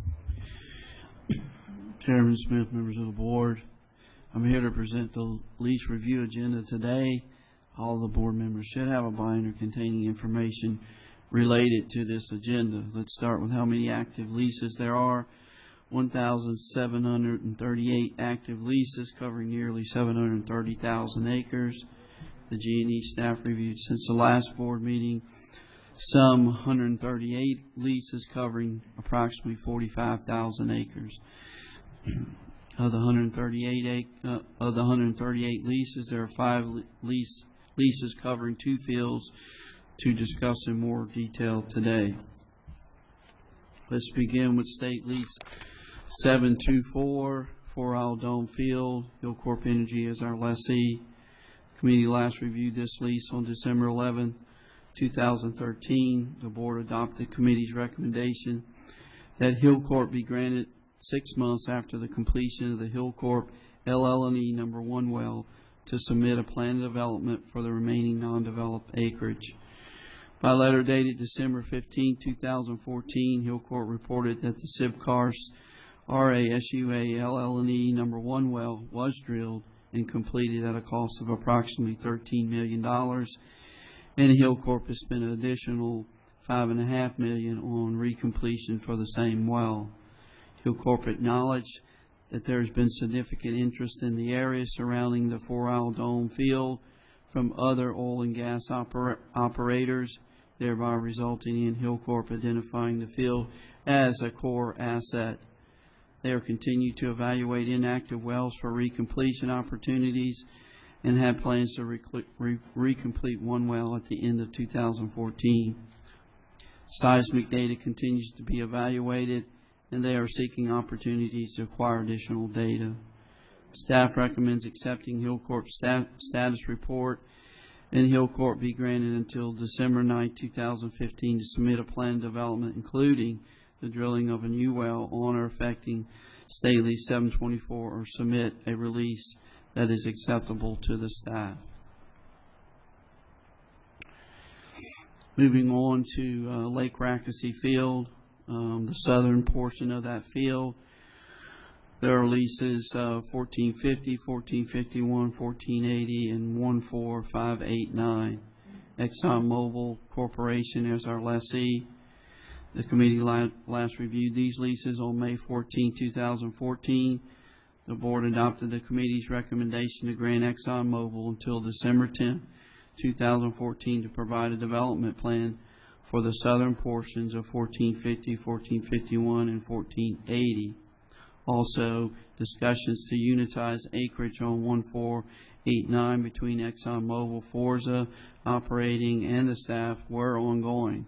you. Chairman Smith, members of the board, I'm here to present the lease review agenda today. All the board members should have a binder containing information related to this agenda. Let's start with how many active leases there are. one thousand seven hundred thirty-eight active leases covering nearly seven hundred thirty thousand acres. The G and E staff reviewed since the last board meeting some one hundred thirty-eight leases covering approximately forty-five thousand acres. Of the one hundred thirty-eight uh, of the one hundred thirty-eight leases, there are five lease leases covering two fields to discuss in more detail today. Let's begin with state lease seven two four, Four Isle Dome Field. Hillcorp Energy is our lessee. Committee last reviewed this lease on December eleventh, two thousand thirteen. The board adopted committee's recommendation that Hillcorp be granted six months after the completion of the Hillcorp L L and E number one well to submit a plan of development for the remaining non-developed acreage. By letter dated December fifteenth, two thousand fourteen, Hillcorp reported that the Sibcars R A S U A L L and E number one well was drilled and completed at a cost of approximately thirteen million dollars, and Hillcorp has spent an additional five point five million dollars on recompletion for the same well. Hillcorp acknowledged that there has been significant interest in the area surrounding the Four Isle Dome field from other oil and gas oper operators, thereby resulting in Hillcorp identifying the field as a core asset. They are continuing to evaluate inactive wells for recompletion opportunities and have plans to re re recomplete one well at the end of two thousand fourteen. Seismic data continues to be evaluated, and they are seeking opportunities to acquire additional data. Staff recommends accepting Hillcorp's stat status report, and Hillcorp be granted until December ninth, two thousand fifteen to submit a plan of development, including the drilling of a new well on or affecting State Lease seven twenty-four, or submit a release that is acceptable to the staff. Moving on to uh, Lake Rackesee Field, um, the southern portion of that field, there are leases uh, fourteen fifty, fourteen fifty-one, fourteen eighty, and one four five eight nine. ExxonMobil Corporation is our lessee. The committee la last reviewed these leases on May fourteenth, two thousand fourteen. The board adopted the committee's recommendation to grant ExxonMobil until December tenth, two thousand fourteen to provide a development plan for the southern portions of fourteen fifty, fourteen fifty-one, and fourteen eighty. Also, discussions to unitize acreage on one four eight nine between ExxonMobil, Forza operating, and the staff were ongoing.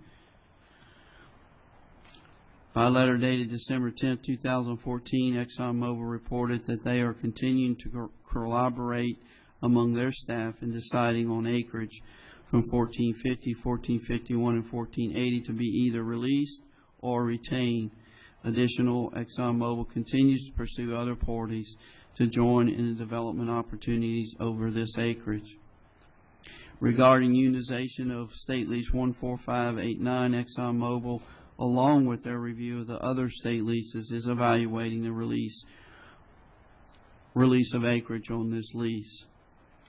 By letter dated December tenth, two thousand fourteen, ExxonMobil reported that they are continuing to co collaborate among their staff in deciding on acreage from fourteen fifty, fourteen fifty-one, and fourteen eighty to be either released or retained. Additional, ExxonMobil continues to pursue other parties to join in the development opportunities over this acreage. Regarding unitization of State Lease one four five eight nine, ExxonMobil, along with their review of the other state leases, is evaluating the release release of acreage on this lease.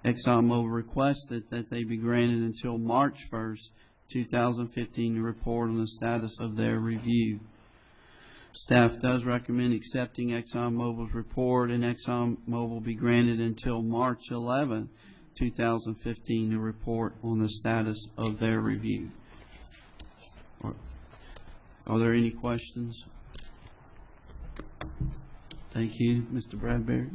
ExxonMobil requested that they be granted until March first, two thousand fifteen to report on the status of their review. Staff does recommend accepting ExxonMobil's report, and ExxonMobil be granted until March eleventh, two thousand fifteen to report on the status of their review. Are, are there any questions? Thank you. Mister Bradbury.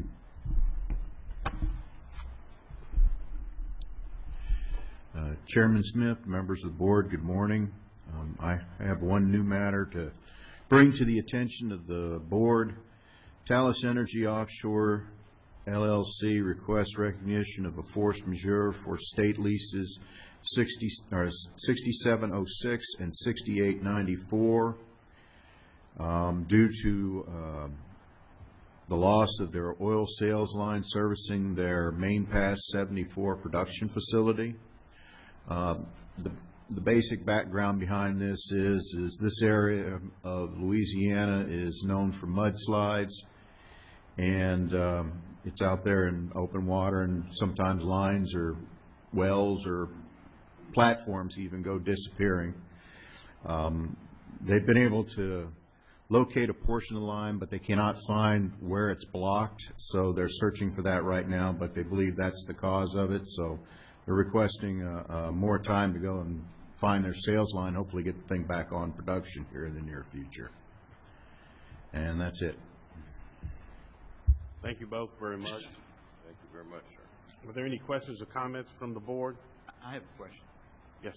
Uh, Chairman Smith, members of the board, good morning. Um, I have one new matter to bring to the attention of the board. Talos Energy Offshore L L C requests recognition of a force majeure for state leases sixty, or sixty-seven oh six and sixty-eight ninety-four um, due to uh, the loss of their oil sales line servicing their Main Pass seventy-four production facility. Uh, the, the basic background behind this is, is this area of Louisiana is known for mudslides, and um, it's out there in open water, and sometimes lines or wells or platforms even go disappearing. Um, they've been able to locate a portion of the line, but they cannot find where it's blocked, so they're searching for that right now, but they believe that's the cause of it, so they're requesting uh, uh, more time to go and find their sales line, hopefully get the thing back on production here in the near future. And that's it. Thank you both very much. Thank you very much, sir. Are there any questions or comments from the board? I have a question. Yes.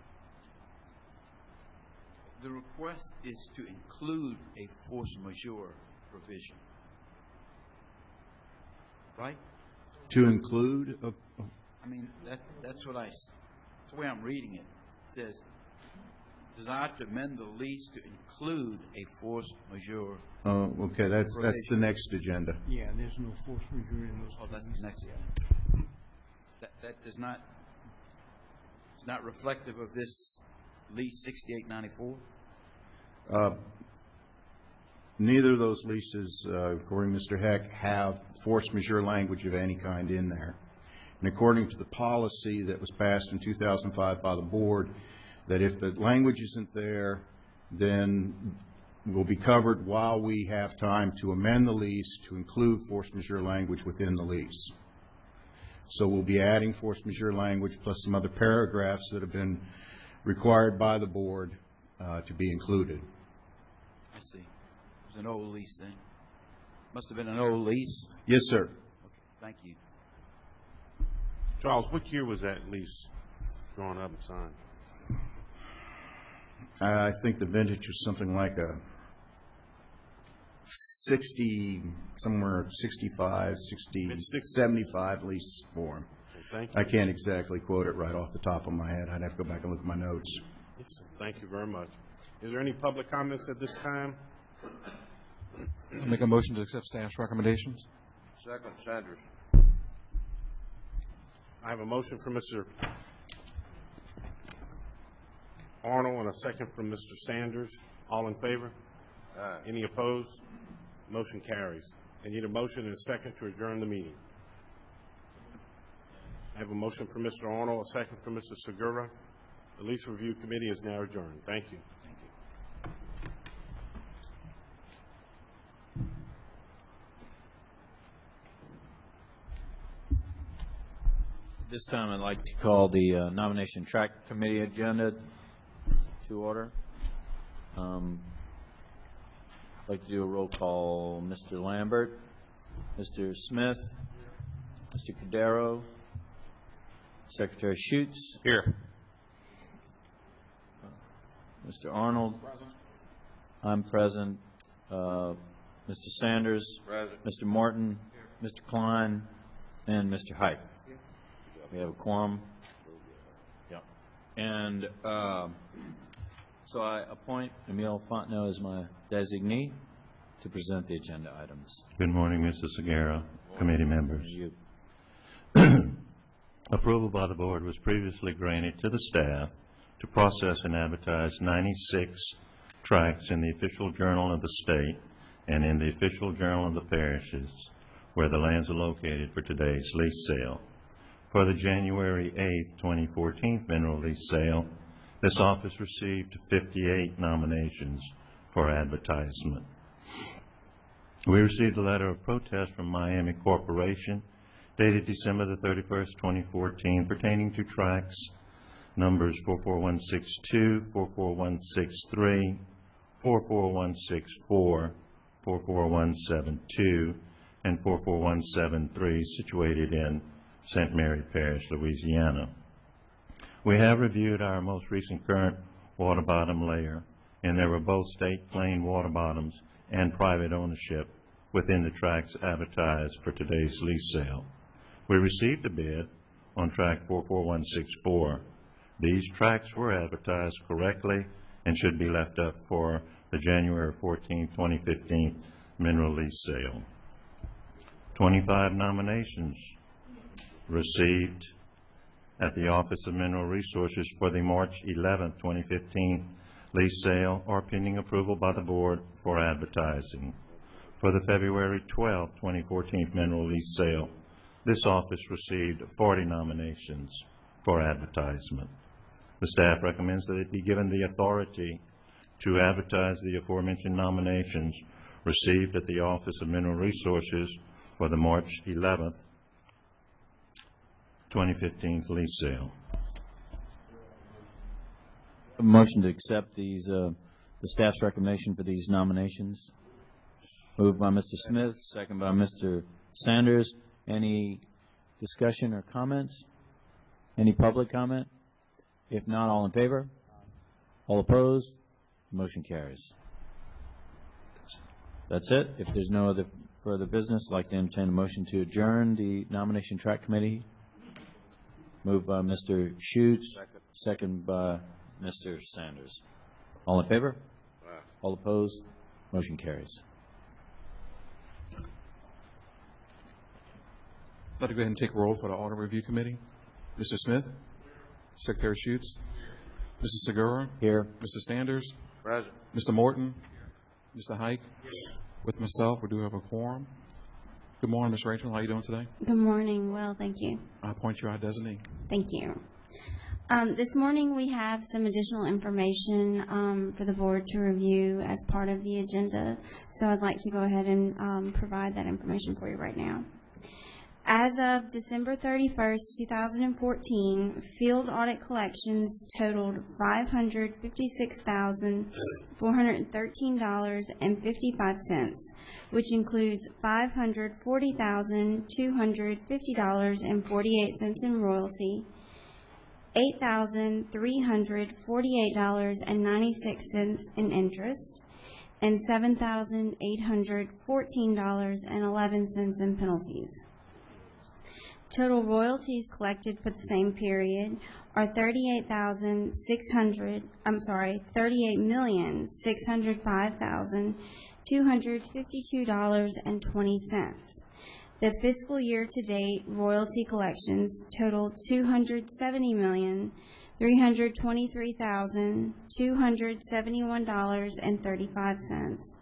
The request is to include a force majeure provision, right? To include a, I mean, that, that's what I, s- that's the way I'm reading it. It says, desire to amend the lease to include a force majeure. oh, okay, that's that's the next agenda. Yeah, there's no force majeure in those. Oh, that's the provisions. next. That, that does not, it's not reflective of this lease sixty-eight ninety-four? Uh, neither of those leases, uh, according to Mister Heck, have force majeure language of any kind in there. And according to the policy that was passed in two thousand five by the board, that if the language isn't there, then will be covered while we have time to amend the lease to include force majeure language within the lease. So we'll be adding force majeure language plus some other paragraphs that have been required by the board uh, to be included. I see. It was an old lease thing. Must have been an old lease. Yes, sir. Okay, thank you. Charles, what year was that lease drawn up and signed? I think the vintage was something like a sixty, somewhere sixty-five, sixty, Mid-sixties. seventy-five lease form. Thank you. I can't exactly quote it right off the top of my head. I'd have to go back and look at my notes. Thank you very much. Is there any public comments at this time? I'll make a motion to accept staff's recommendations. Second, Sanders. I have a motion from Mister Arnold and a second from Mister Sanders. All in favor? Aye. Any opposed? Motion carries. I need a motion and a second to adjourn the meeting. I have a motion from Mister Arnold, a second from Mister Segura. The Lease Review Committee is now adjourned. Thank you. This time, I'd like to call the uh, Nomination Track Committee agenda to order. Um, I'd like to do a roll call. Mister Lambert, Mister Smith, Mister Cordero, Secretary Schutz. Here. Mister Arnold. I'm present. Uh, Mister Sanders. Present. Mister Morton. Mister Klein. And Mister Hype. We have a quorum. Yeah. And uh, so I appoint Emile Fontenot as my designee to present the agenda items. Good morning, Mister Segura, committee members. You. Approval by the board was previously granted to the staff to process and advertise ninety-six tracts in the official journal of the state and in the official journal of the parishes where the lands are located for today's lease sale For the January eighth, twenty fourteen mineral lease sale, this office received fifty-eight nominations for advertisement. We received a letter of protest from Miami Corporation dated December the thirty-first, twenty fourteen, pertaining to tracks numbers four four one six two, four four one six three, four four one six four, four four one seven two, and four four one seven three, situated in Saint Mary Parish, Louisiana. We have reviewed our most recent current water bottom layer, and there were both state claim water bottoms and private ownership within the tracts advertised for today's lease sale. We received a bid on track four four one six four. These tracts were advertised correctly and should be left up for the January fourteenth, twenty fifteen mineral lease sale. twenty-five nominations received at the Office of Mineral Resources for the March eleventh, twenty fifteen lease sale are pending approval by the board for advertising. For the February twelfth, twenty fourteen mineral lease sale, this office received forty nominations for advertisement. The staff recommends that it be given the authority to advertise the aforementioned nominations received at the Office of Mineral Resources for the March eleventh, twenty fifteen lease sale. A motion to accept these, uh, the staff's recommendation for these nominations. Moved by Mister Smith, second by Mister Sanders. Any discussion or comments? Any public comment? If not, all in favor? All opposed? Motion carries. That's it. If there's no other further business, I'd like to entertain a motion to adjourn the Nomination Track Committee. Moved by Mister Schutz, second, second by Mister Sanders. All in favor? Aye. All opposed? Motion carries. I'd like to go ahead and take a roll for the Audit Review Committee. Mister Smith? Secretary Schutz? Mister Segura? Here. Mister Sanders? Present. Mister Morton? Mister Hike? With myself, we do have a quorum. Good morning, Miz Rachel. How are you doing today? Good morning. Well, thank you. I appoint you our designee. Thank you. Um, this morning we have some additional information um, for the board to review as part of the agenda. So I'd like to go ahead and um, provide that information for you right now. As of December thirty-first, two thousand fourteen, field audit collections totaled five hundred fifty-six thousand four hundred thirteen dollars and fifty-five cents, which includes five hundred forty thousand two hundred fifty dollars and forty-eight cents in royalty, eight thousand three hundred forty-eight dollars and ninety-six cents in interest, and seven thousand eight hundred fourteen dollars and eleven cents in penalties. Total royalties collected for the same period are thirty-eight thousand six hundred. I'm sorry, thirty-eight million six hundred five thousand two hundred fifty-two dollars and twenty cents. The fiscal year to date royalty collections total two hundred seventy million three hundred twenty-three thousand two hundred seventy-one dollars and thirty-five cents.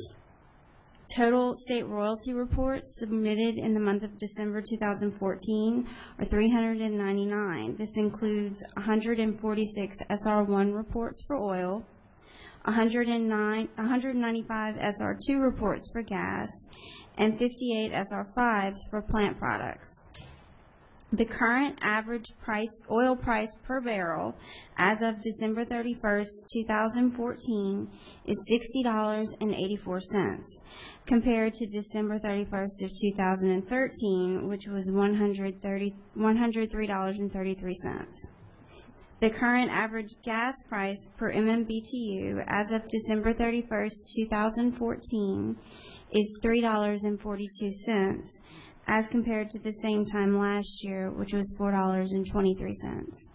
Total state royalty reports submitted in the month of December two thousand fourteen are three hundred ninety-nine. This includes one hundred forty-six S R one reports for oil, one hundred nine, one hundred ninety-five S R two reports for gas, and fifty-eight S R fives for plant products. The current average price, oil price per barrel as of December thirty-first, two thousand fourteen is sixty dollars and eighty-four cents, compared to December thirty-first of two thousand thirteen, which was one hundred three dollars and thirty-three cents. The current average gas price per M M B T U as of December thirty-first, two thousand fourteen is three dollars and forty-two cents, as compared to the same time last year, which was four dollars and twenty-three cents.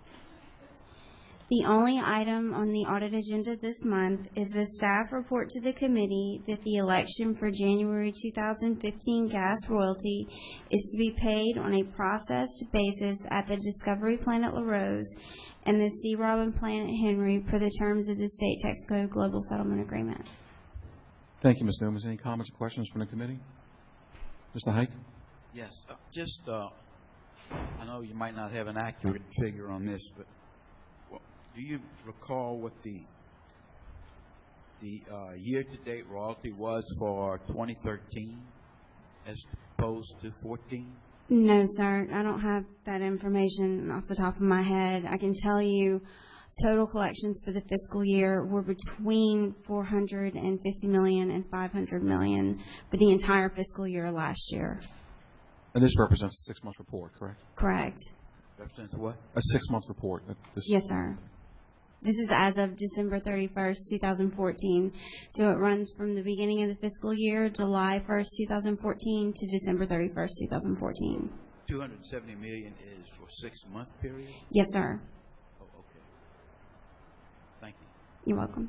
The only item on the audit agenda this month is the staff report to the committee that the election for January two thousand fifteen gas royalty is to be paid on a processed basis at the Discovery Plant at LaRose and the Sea Robin Plant at Henry per the terms of the State Texaco Global Settlement Agreement. Thank you, Miz Newman. Any comments or questions from the committee? Mister Hike? Yes, uh, just uh, I know you might not have an accurate figure on this, but well, do you recall what the the uh, year-to-date royalty was for twenty thirteen as opposed to fourteen? No, sir. I don't have that information off the top of my head. I can tell you total collections for the fiscal year were between four hundred fifty million dollars and five hundred million dollars for the entire fiscal year last year. And this represents a six-month report, correct? Correct. Represents what? A six-month report. that this- Yes, sir. This is as of December thirty-first, two thousand fourteen. So it runs from the beginning of the fiscal year, July first, two thousand fourteen, to December thirty-first, two thousand fourteen. two hundred seventy million dollars is for a six-month period? Yes, sir. Oh, okay. Thank you. You're welcome.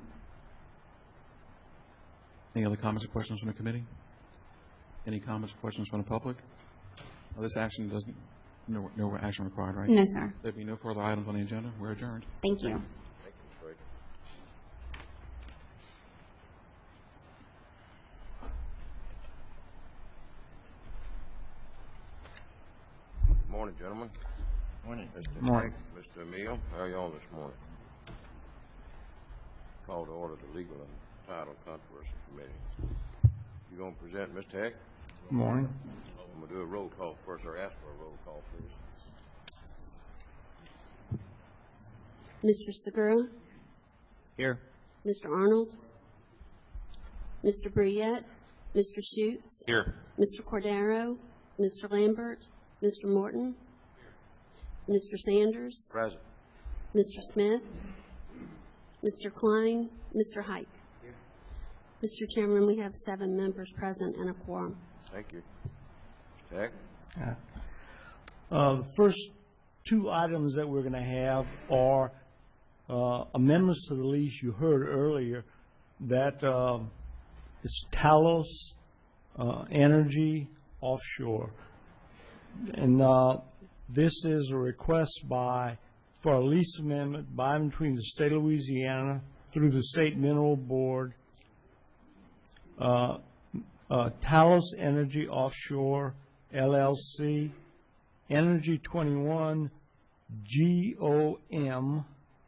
Any other comments or questions from the committee? Any comments or questions from the public? Well, this action doesn't, no, no action required, right? No, sir. There be no further items on the agenda. We're adjourned. Thank you. Thank you, Mister Baker. Good morning, gentlemen. Morning. Morning. Mister Emile, how are y'all this morning? Call to order the Legal and Title Controversy Committee. You gonna present, Mister Heck? Morning. I'm gonna do a roll call first, or ask for a roll call, please. Mister Segura, Here. Mister Arnold, Mister Bruyette, Mister Schutz, Here. Mister Cordero, Mister Lambert, Mister Morton, Mister Sanders, Present. Mister Smith, Mister Klein, Mister Hike. Mister Chairman, we have seven members present and a quorum. Thank you. Mister Heck? Uh, The first two items that we're going to have are uh, amendments to the lease. You heard earlier that um, it's Talos uh, Energy Offshore. And uh, this is a request by, for a lease amendment by and between the state of Louisiana through the State Mineral Board, uh, uh, Talos Energy Offshore L L C, Energy twenty-one G O M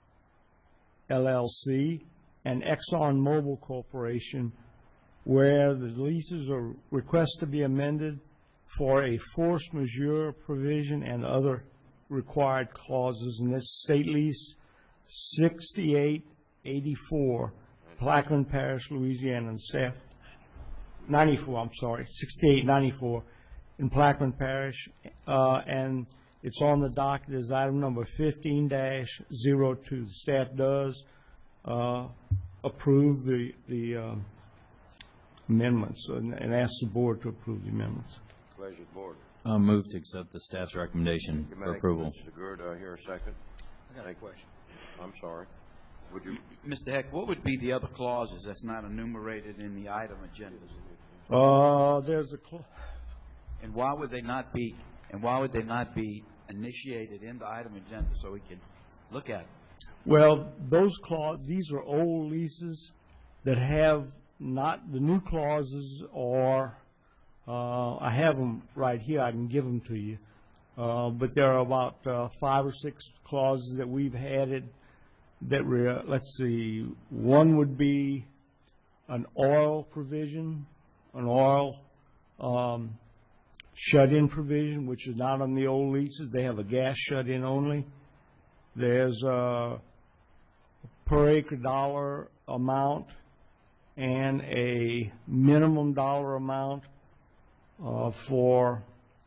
L L C, and Exxon Mobil Corporation, where the leases are request to be amended for a force majeure provision and other required clauses in this state lease sixty-eight eighty-four, Plaquemine Parish, Louisiana, and staff ninety-four, I'm sorry, sixty-eight ninety-four in Plaquemine Parish, uh, and it's on the docket as item number fifteen dash zero two. The staff does uh, approve the the uh, amendments and, and ask the board to approve the amendments. Pleasure, board. I'll move to accept the staff's recommendation Good for morning, approval. Mister Segura, do I hear a second? I got a Thank you. question. I'm sorry. Would you, Mister Heck, what would be the other clauses that's not enumerated in the item agendas? Uh, there's a cl- And why would they not be, and why would they not be initiated in the item agenda so we can look at it? well, those clause, these are old leases that have not, the new clauses are, uh, I have them right here, I can give them to you. Uh, but there are about, uh, five or six clauses that we've added that re, let's see, one would be an oil provision, an oil, um, shut-in provision, which is not on the old leases. They have a gas shut-in only. There's a per acre dollar amount and a minimum dollar amount uh, for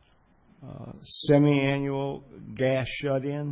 uh, semi-annual gas shut-in.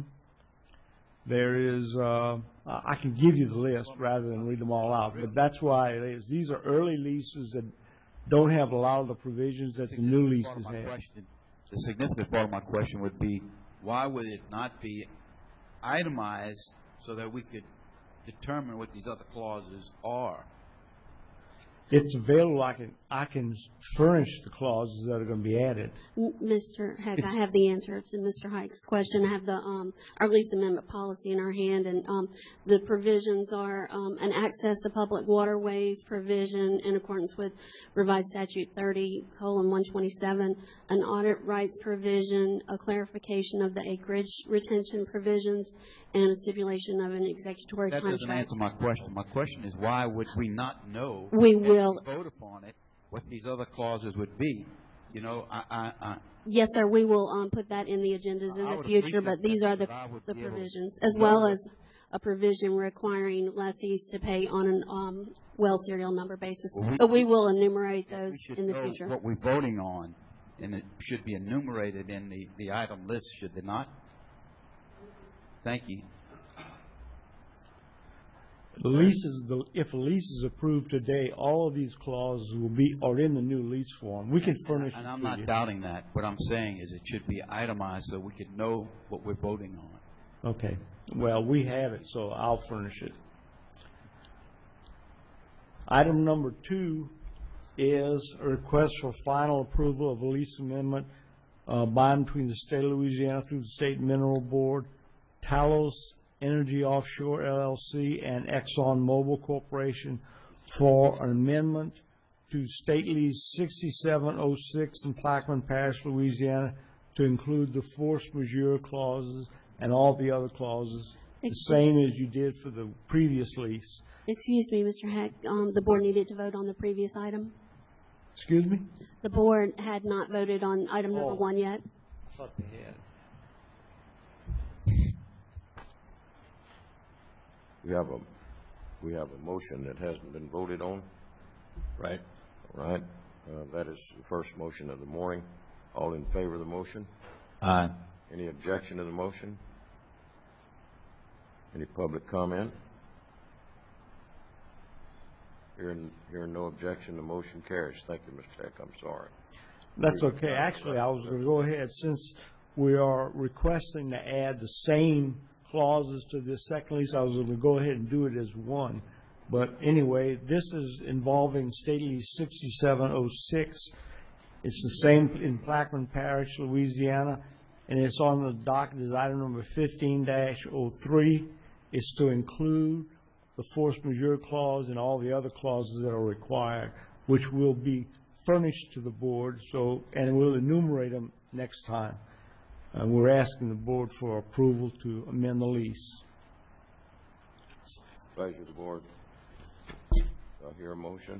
There is, uh, I I can give you the list rather than read them all out, but that's why it is. These are early leases that don't have a lot of the provisions that the new leases Part of my have. question- The significant part of my question would be, why would it not be itemized so that we could determine what these other clauses are? It's available, I can, I can furnish the clauses that are going to be added. M- Mister Heck, I have the answer to Mister Hike's question. I have the, um, our lease amendment policy in our hand, and, um, the provisions are, um, an access to public waterways provision in accordance with revised statute thirty colon one twenty-seven, an audit rights provision, a clarification of the acreage retention provisions, and a stipulation of an executory That contract. doesn't answer my question. My question is, why would we not know? We if will- Vote upon it, what these other clauses would be. You know, I, I, I, Yes, sir, we will, um, put that in the agendas in I the would future, appreciate but these that, are the, because I would the be able to provisions, as know well what- as a provision requiring lessees to pay on an, um, well serial number basis. Well, we- But we will enumerate those we should in the know future. what we're voting on, and it should be enumerated in the, the item list, should it not? Thank you. The leases, the, if a lease is approved today, all of these clauses will be, are in the new lease form. We can furnish it And I'm to not you. doubting that. What I'm saying is it should be itemized so we could know what we're voting on. Okay, well, we have it, so I'll furnish it. Item number two is a request for final approval of a lease amendment uh, by and between the state of Louisiana through the State Mineral Board, Talos Energy Offshore L L C, and Exxon Mobil Corporation for an amendment to State Lease sixty-seven oh six in Plaquemine Parish, Louisiana, to include the force majeure clauses and all the other clauses, the same as you did for the previous lease. Excuse me, Mister Heck, um, the board needed to vote on the previous item. Excuse me? The board had not voted on item number Oh. one yet. I thought they had. We have a, we have a motion that hasn't been voted on. Right. All right. Uh, that is the first motion of the morning. All in favor of the motion? Aye. Any objection to the motion? Any public comment? Hearing, hearing no objection, the motion carries. Thank you, Mister Heck. I'm sorry. That's okay. Actually, I was going to go ahead, since we are requesting to add the same clauses to this second lease, I was going to go ahead and do it as one. But anyway, this is involving State Lease sixty-seven oh six. It's the same in Plaquemine Parish, Louisiana, and it's on the docket as item number fifteen dash oh three. It's to include the force majeure clause and all the other clauses that are required, which will be furnished to the board, so, and we'll enumerate them next time. And we're asking the board for approval to amend the lease. Pleasure of the board. Do I hear a motion?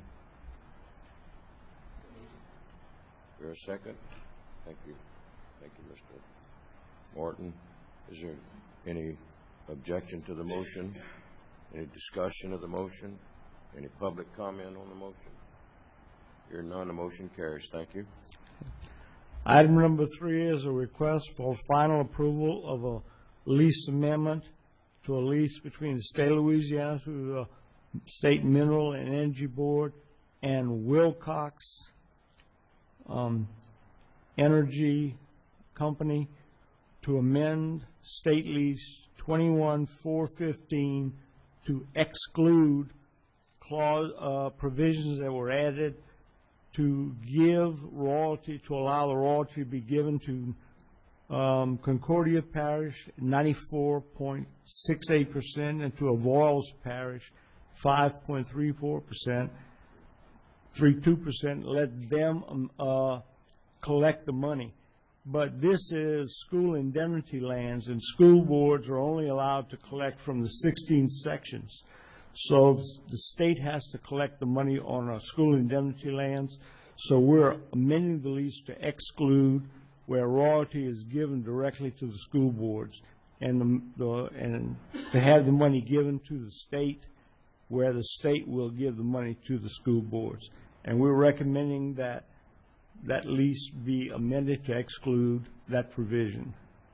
Hear a second? Thank you. Thank you, Mister Morton. Is there any objection to the motion? Any discussion of the motion? Any public comment on the motion? Hear none, the motion carries. Thank you. Item number three is a request for final approval of a lease amendment to a lease between the state of Louisiana through the State Mineral and Energy Board and Wilcox um, Energy Company to amend State Lease twenty-one four fifteen to exclude clause uh, provisions that were added to give royalty, to allow the royalty to be given to um, Concordia Parish ninety-four point six eight percent and to Avoyelles Parish five point three four percent, three two percent. Let them um, uh, collect the money. But this is school indemnity lands, and school boards are only allowed to collect from the sixteen sections. So the state has to collect the money on our school indemnity lands. So we're amending the lease to exclude where royalty is given directly to the school boards, and the, the and to have the money given to the state, where the state will give the money to the school boards. And we're recommending that that lease be amended to exclude that provision.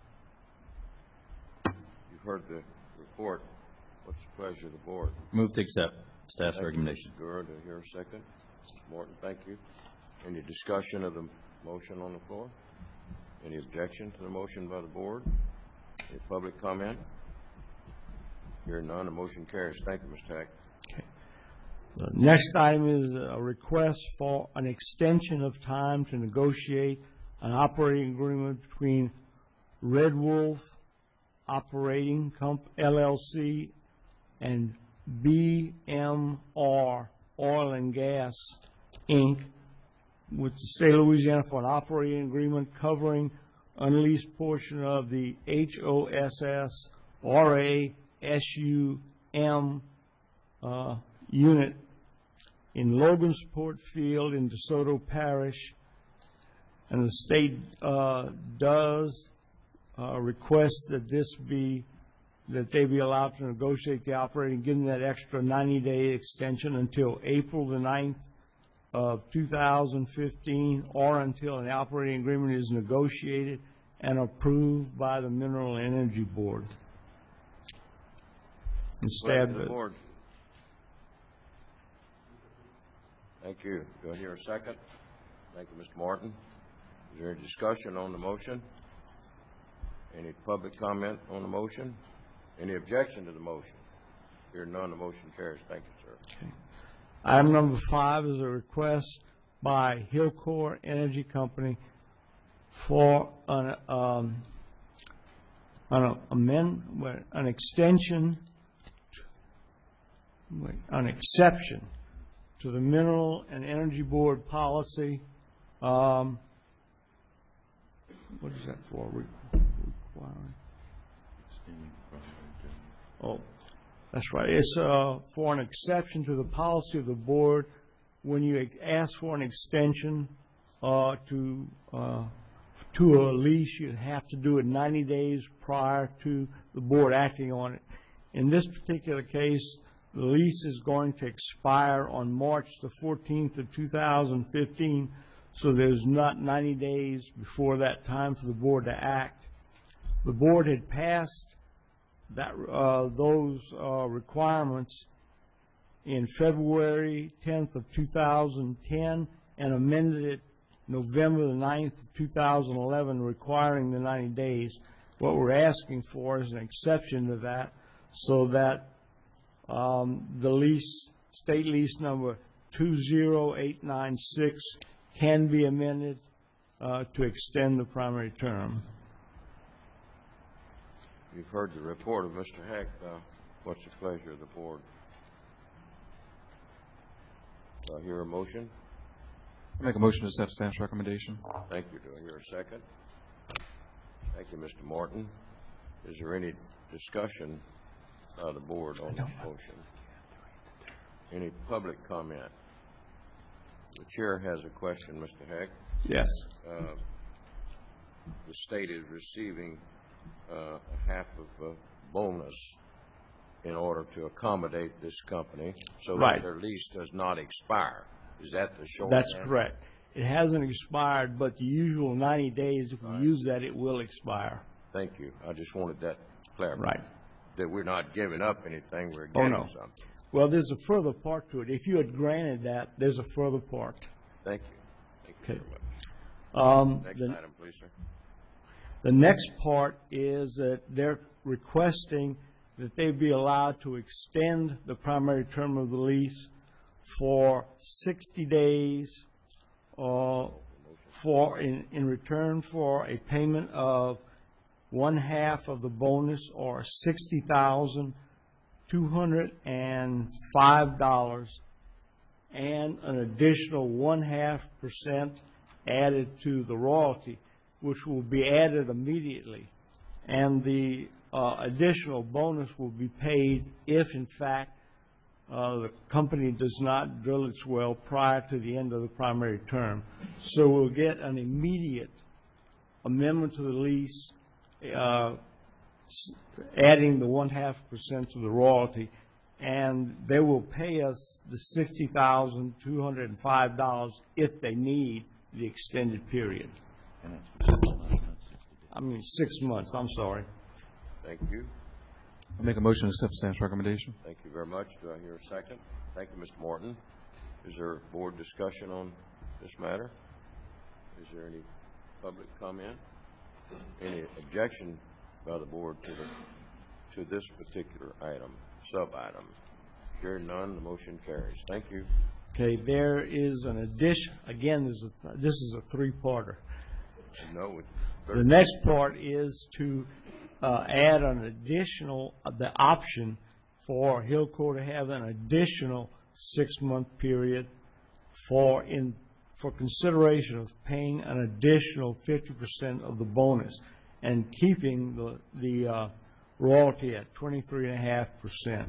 You've heard the report. What's the pleasure of the board? Move to accept staff's Thank you, recommendation. Mister Gura. Do I hear a second? Mister Morton, thank you. Any discussion of the motion on the floor? Any objection to the motion by the board? Any public comment? Hearing none, the motion carries. Thank you, Mister Heck. Okay. The next item is a request for an extension of time to negotiate an operating agreement between Red Wolf Operating Comp L L C and B M R Oil and Gas, Incorporated with the state of Louisiana for an operating agreement covering unleased portion of the H O S S R A S U M uh, unit in Logansport Field in DeSoto Parish. And the state uh, does uh, request that this be, that they be allowed to negotiate the operating, given that extra ninety-day extension until April the ninth of two thousand fifteen, or until an operating agreement is negotiated and approved by the Mineral Energy Board. Instead Pleasure to of the board. Thank you. Do I hear a second? Thank you, Mister Martin. Is there any discussion on the motion? Any public comment on the motion? Any objection to the motion? Hearing none, the motion carries. Thank you, sir. Okay. Item number five is a request by Hillcore Energy Company for an, um, an amend, an extension, an exception to the Mineral and Energy Board policy. Um, what is that for? Re- requiring. Oh. That's right. It's uh, for an exception to the policy of the board. When you ask for an extension uh, to uh, to a lease, you have to do it ninety days prior to the board acting on it. In this particular case, the lease is going to expire on March the fourteenth of two thousand fifteen, so there's not ninety days before that time for the board to act. The board had passed that uh, those uh, requirements in February tenth of two thousand ten and amended it November the ninth of two thousand eleven, requiring the ninety days. What we're asking for is an exception to that, so that um, the lease, state lease number two zero eight nine six, can be amended uh, to extend the primary term. You've heard the report of Mister Heck. Uh, what's the pleasure of the board? Do I hear a motion? I make a motion to accept staff's recommendation. Thank you. Do I hear a second? Thank you, Mister Martin. Is there any discussion by the board on this motion? Any public comment? The chair has a question, Mister Heck. Yes. Uh, the state is receiving uh, a half of a bonus in order to accommodate this company so Right. that their lease does not expire. Is that the short That's answer? correct. It hasn't expired, but the usual ninety days, if we use that, it will expire. Thank you. I just wanted that clarified. Right. That we're not giving up anything, we're Oh, getting no. something. Well, there's a further part to it. If you had granted that, there's a further part. Thank you. Thank you Okay. very much. Um, Next the, item, please, sir. the next part is that they're requesting that they be allowed to extend the primary term of the lease for sixty days uh, for in, in return for a payment of one half of the bonus, or sixty thousand two hundred and five dollars, and an additional one half percent added to the royalty, which will be added immediately. And the uh, additional bonus will be paid if, in fact, uh, the company does not drill its well prior to the end of the primary term. So we'll get an immediate amendment to the lease, uh, adding the one half percent to the royalty, and they will pay us the sixty thousand two hundred and five dollars if they need the extended period. I mean, six months, I'm sorry. Thank you. I make a motion to accept staff's recommendation. Thank you very much. Do I hear a second? Thank you, Mister Morton. Is there board discussion on this matter? Is there any public comment? Any objection by the board to the to this particular item, sub-item? Hearing none, the motion carries. Thank you. Okay, there is an addition, again, this is, a- this is a three-parter. No, it- The next part is to uh, add an additional, uh, the option for Hillco to have an additional six-month period for in, for consideration of paying an additional fifty percent of the bonus and keeping the, the uh, royalty at twenty-three and a half percent.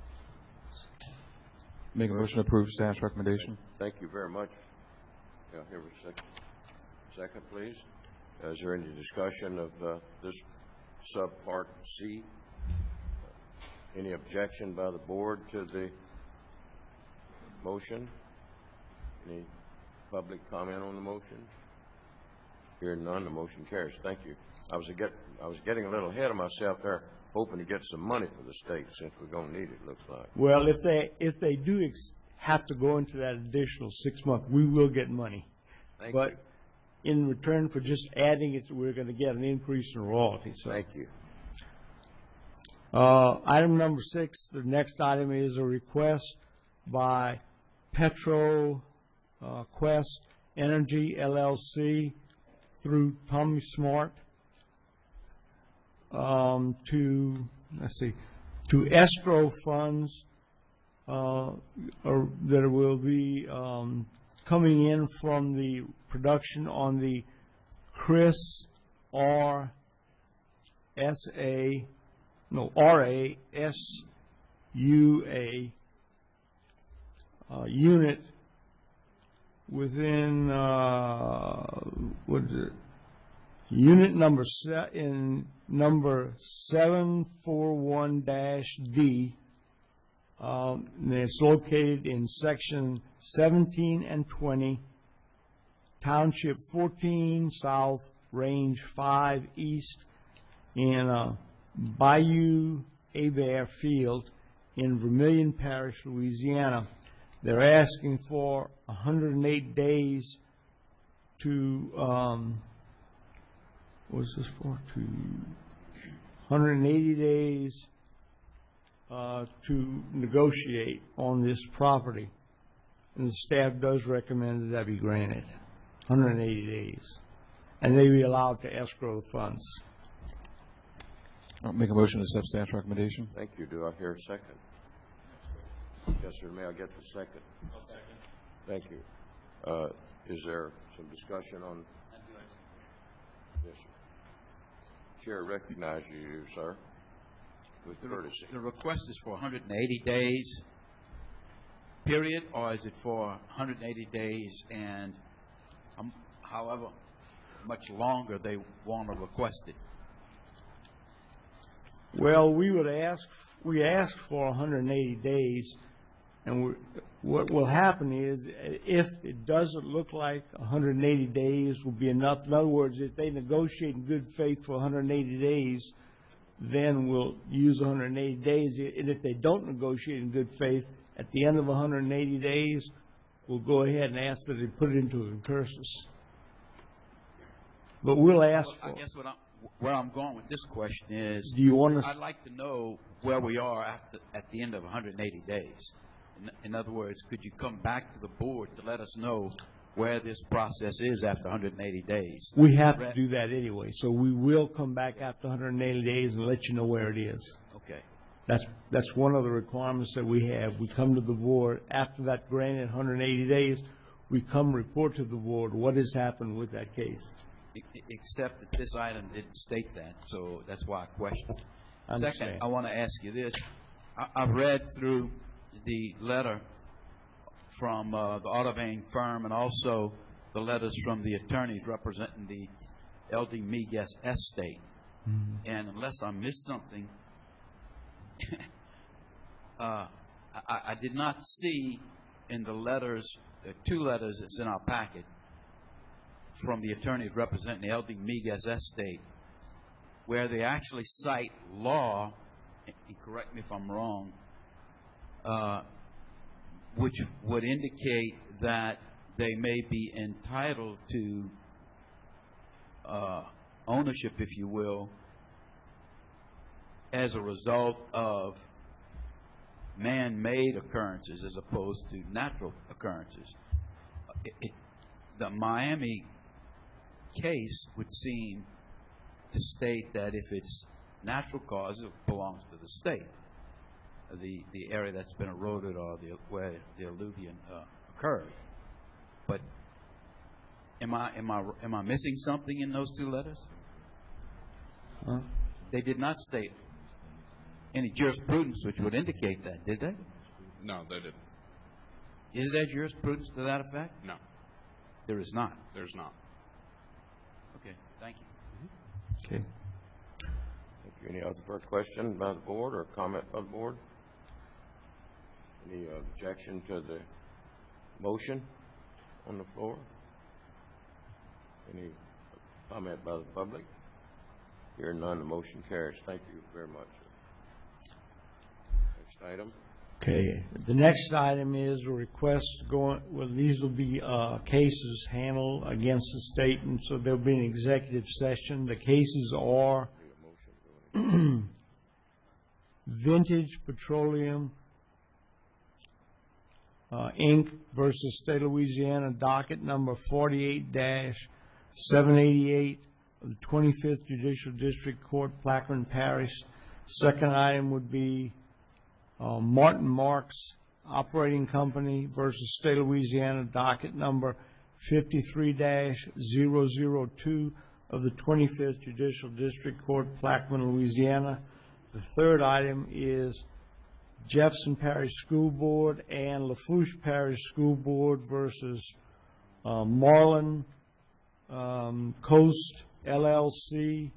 Make a motion to approve staff's recommendation. Thank you very much. Yeah, here we second. Second, please. Uh, Is there any discussion of uh, this subpart C? Any objection by the board to the motion? Any public comment on the motion? Hearing none, the motion carries. Thank you. I was get, I was getting a little ahead of myself there, hoping to get some money for the state since we're going to need it, looks like. Well, if they, if they do ex- have to go into that additional six month, we will get money. Thank But you. in return for just adding it, we're going to get an increase in royalty, so. Thank you. Uh, Item number six, the next item is a request by Petro uh, Quest Energy L L C through Tommy Smart um, to, let's see, to escrow funds uh, or that will be um, coming in from the production on the Chris R S A no, R A S U A uh, unit within, uh, what is it? Unit number set in number seven four one dash D. Um, and it's located in section seventeen and twenty, township fourteen south, range five east, in uh, Bayou Abair Field in Vermilion Parish, Louisiana. They're asking for one hundred eight days to, um, what is this for? To one hundred eighty days uh, to negotiate on this property. And the staff does recommend that that be granted, one hundred eighty days. And they be allowed to escrow the funds. I'll make a motion to accept staff's recommendation. Thank you. Do I hear a second? Yes, sir. May I get the second? I'll second. Thank you. Uh, is there some discussion on? Yes, sir. Chair recognizes you, sir, with The, courtesy. the request is for one hundred eighty days, period, or is it for one hundred eighty days and um, however much longer they want to request it? Well, we would ask, we ask for one hundred eighty days, and we, what will happen is, if it doesn't look like one hundred eighty days will be enough, in other words, if they negotiate in good faith for one hundred eighty days, then we'll use one hundred eighty days, and if they don't negotiate in good faith, at the end of one hundred eighty days, we'll go ahead and ask that they put it into a concursus. But we'll ask Well, for. I guess what I'm, where I'm going with this question is, Do you want to? I'd like to know where we are after, at the end of one hundred eighty days. In, in other words, could you come back to the board to let us know where this process is after one hundred eighty days? We have to do that anyway, so we will come back after one hundred eighty days and let you know where it is. Okay. That's, that's one of the requirements that we have. We come to the board, after that granted one hundred eighty days, we come report to the board what has happened with that case. E- e- Except that this item didn't state that, so that's why I questioned. I understand. Second, I want to ask you this. I, I've read through the letter from uh, the Audubon firm and also the letters from the attorneys representing the L D Miguez estate. Mm-hmm. And unless I missed something, uh, I, I did not see in the letters, the two letters that's in our packet, from the attorneys representing the L D Miguez estate, where they actually cite law, and correct me if I'm wrong, uh, which would indicate that they may be entitled to uh, ownership, if you will, as a result of man-made occurrences as opposed to natural occurrences. It, it, the Miami case would seem to state that if it's natural causes, it belongs to the state, the the area that's been eroded or the where the alluvion uh, occurred. But am I am I am I missing something in those two letters? Huh? They did not state any jurisprudence which would indicate that, did they? No, they didn't. Is there jurisprudence to that effect? No, There is not. there's not. Okay, thank you. Okay. Thank you. Any other question by the board or comment by the board? Any objection to the motion on the floor? Any comment by the public? Hearing none, the motion carries. Thank you very much. Next item. Okay, the next item is a request going, well, these will be uh, cases handled against the state, and so there'll be an executive session. The cases are Vintage Petroleum, uh, Incorporated versus State of Louisiana, docket number forty-eight dash seven eighty-eight of the twenty-fifth Judicial District Court, Plaquemine Parish. Second item would be Uh, Martin Marks Operating Company versus State of Louisiana, docket number fifty-three dash zero zero two of the twenty-fifth Judicial District Court, Plaquemine, Louisiana. The third item is Jefferson Parish School Board and Lafourche Parish School Board versus uh, Marlin um, Coast L L C,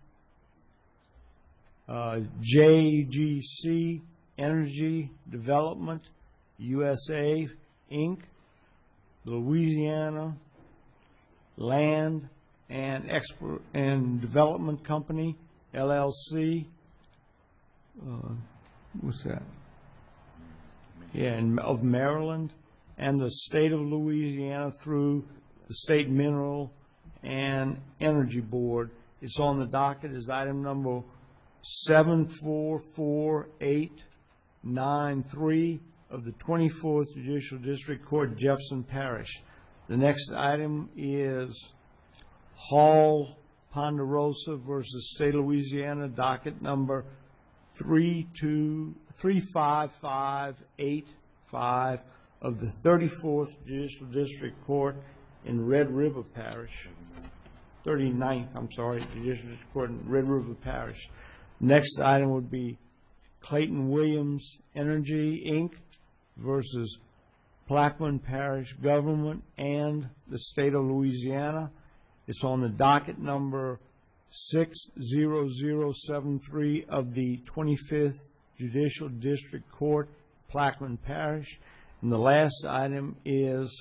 uh, J G C Energy Development U S A, Incorporated, the Louisiana Land and Export and Development Company, L L C. Uh, what's that? Yeah, in, of Maryland, and the State of Louisiana through the State Mineral and Energy Board. It's on the docket as item number seven four four eight nine three of the twenty-fourth Judicial District Court, Jefferson Parish. The next item is Hall Ponderosa versus State of Louisiana, docket number three two three five five eight five of the thirty-fourth Judicial District Court in Red River Parish. thirty-ninth, I'm sorry, Judicial District Court in Red River Parish. Next item would be Clayton Williams Energy, Incorporated versus Plaquemine Parish Government and the State of Louisiana. It's on the docket number six zero zero seven three of the twenty-fifth Judicial District Court, Plaquemine Parish. And the last item is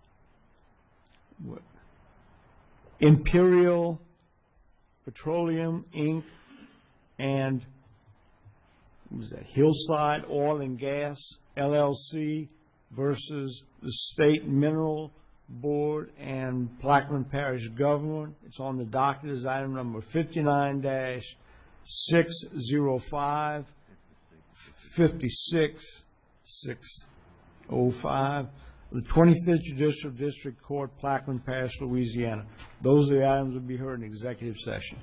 what? Imperial Petroleum, Incorporated and what was that? Hillside Oil and Gas, L L C versus the State Mineral Board and Plaquemine Parish Government. It's on the docket as item number fifty-nine dash six oh five, fifty-six six oh five, the twenty-fifth Judicial District Court, Plaquemine Parish, Louisiana. Those are the items that will be heard in executive session.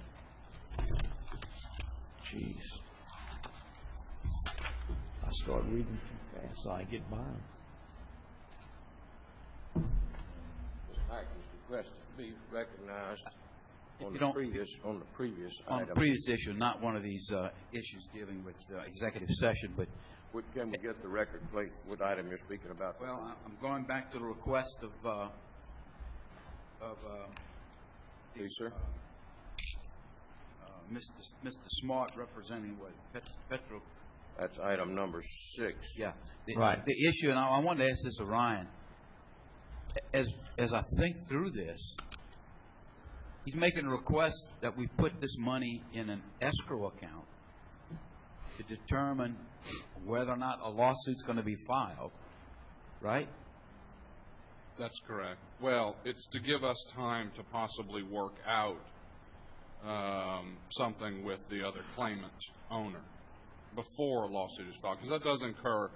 Jeez. I start reading too fast, so I get by. Mister Pike is requested to be recognized on You the don't- previous, on the previous On item. the previous issue, not one of these uh, issues dealing with uh, executive session, but, What- Can we get the record plate, what item you're speaking about? well, I- I'm going back to the request of, uh, of uh, Please, sir. uh, Mister S- Mister Smart representing what, Pet- Petro, That's item number six. yeah. The- Right. The issue, and I I wanted to ask this of Ryan, as, as I think through this, he's making a request that we put this money in an escrow account to determine whether or not a lawsuit's going to be filed, right? That's correct. Well, it's to give us time to possibly work out um, something with the other claimant owner before a lawsuit is filed, because that does incur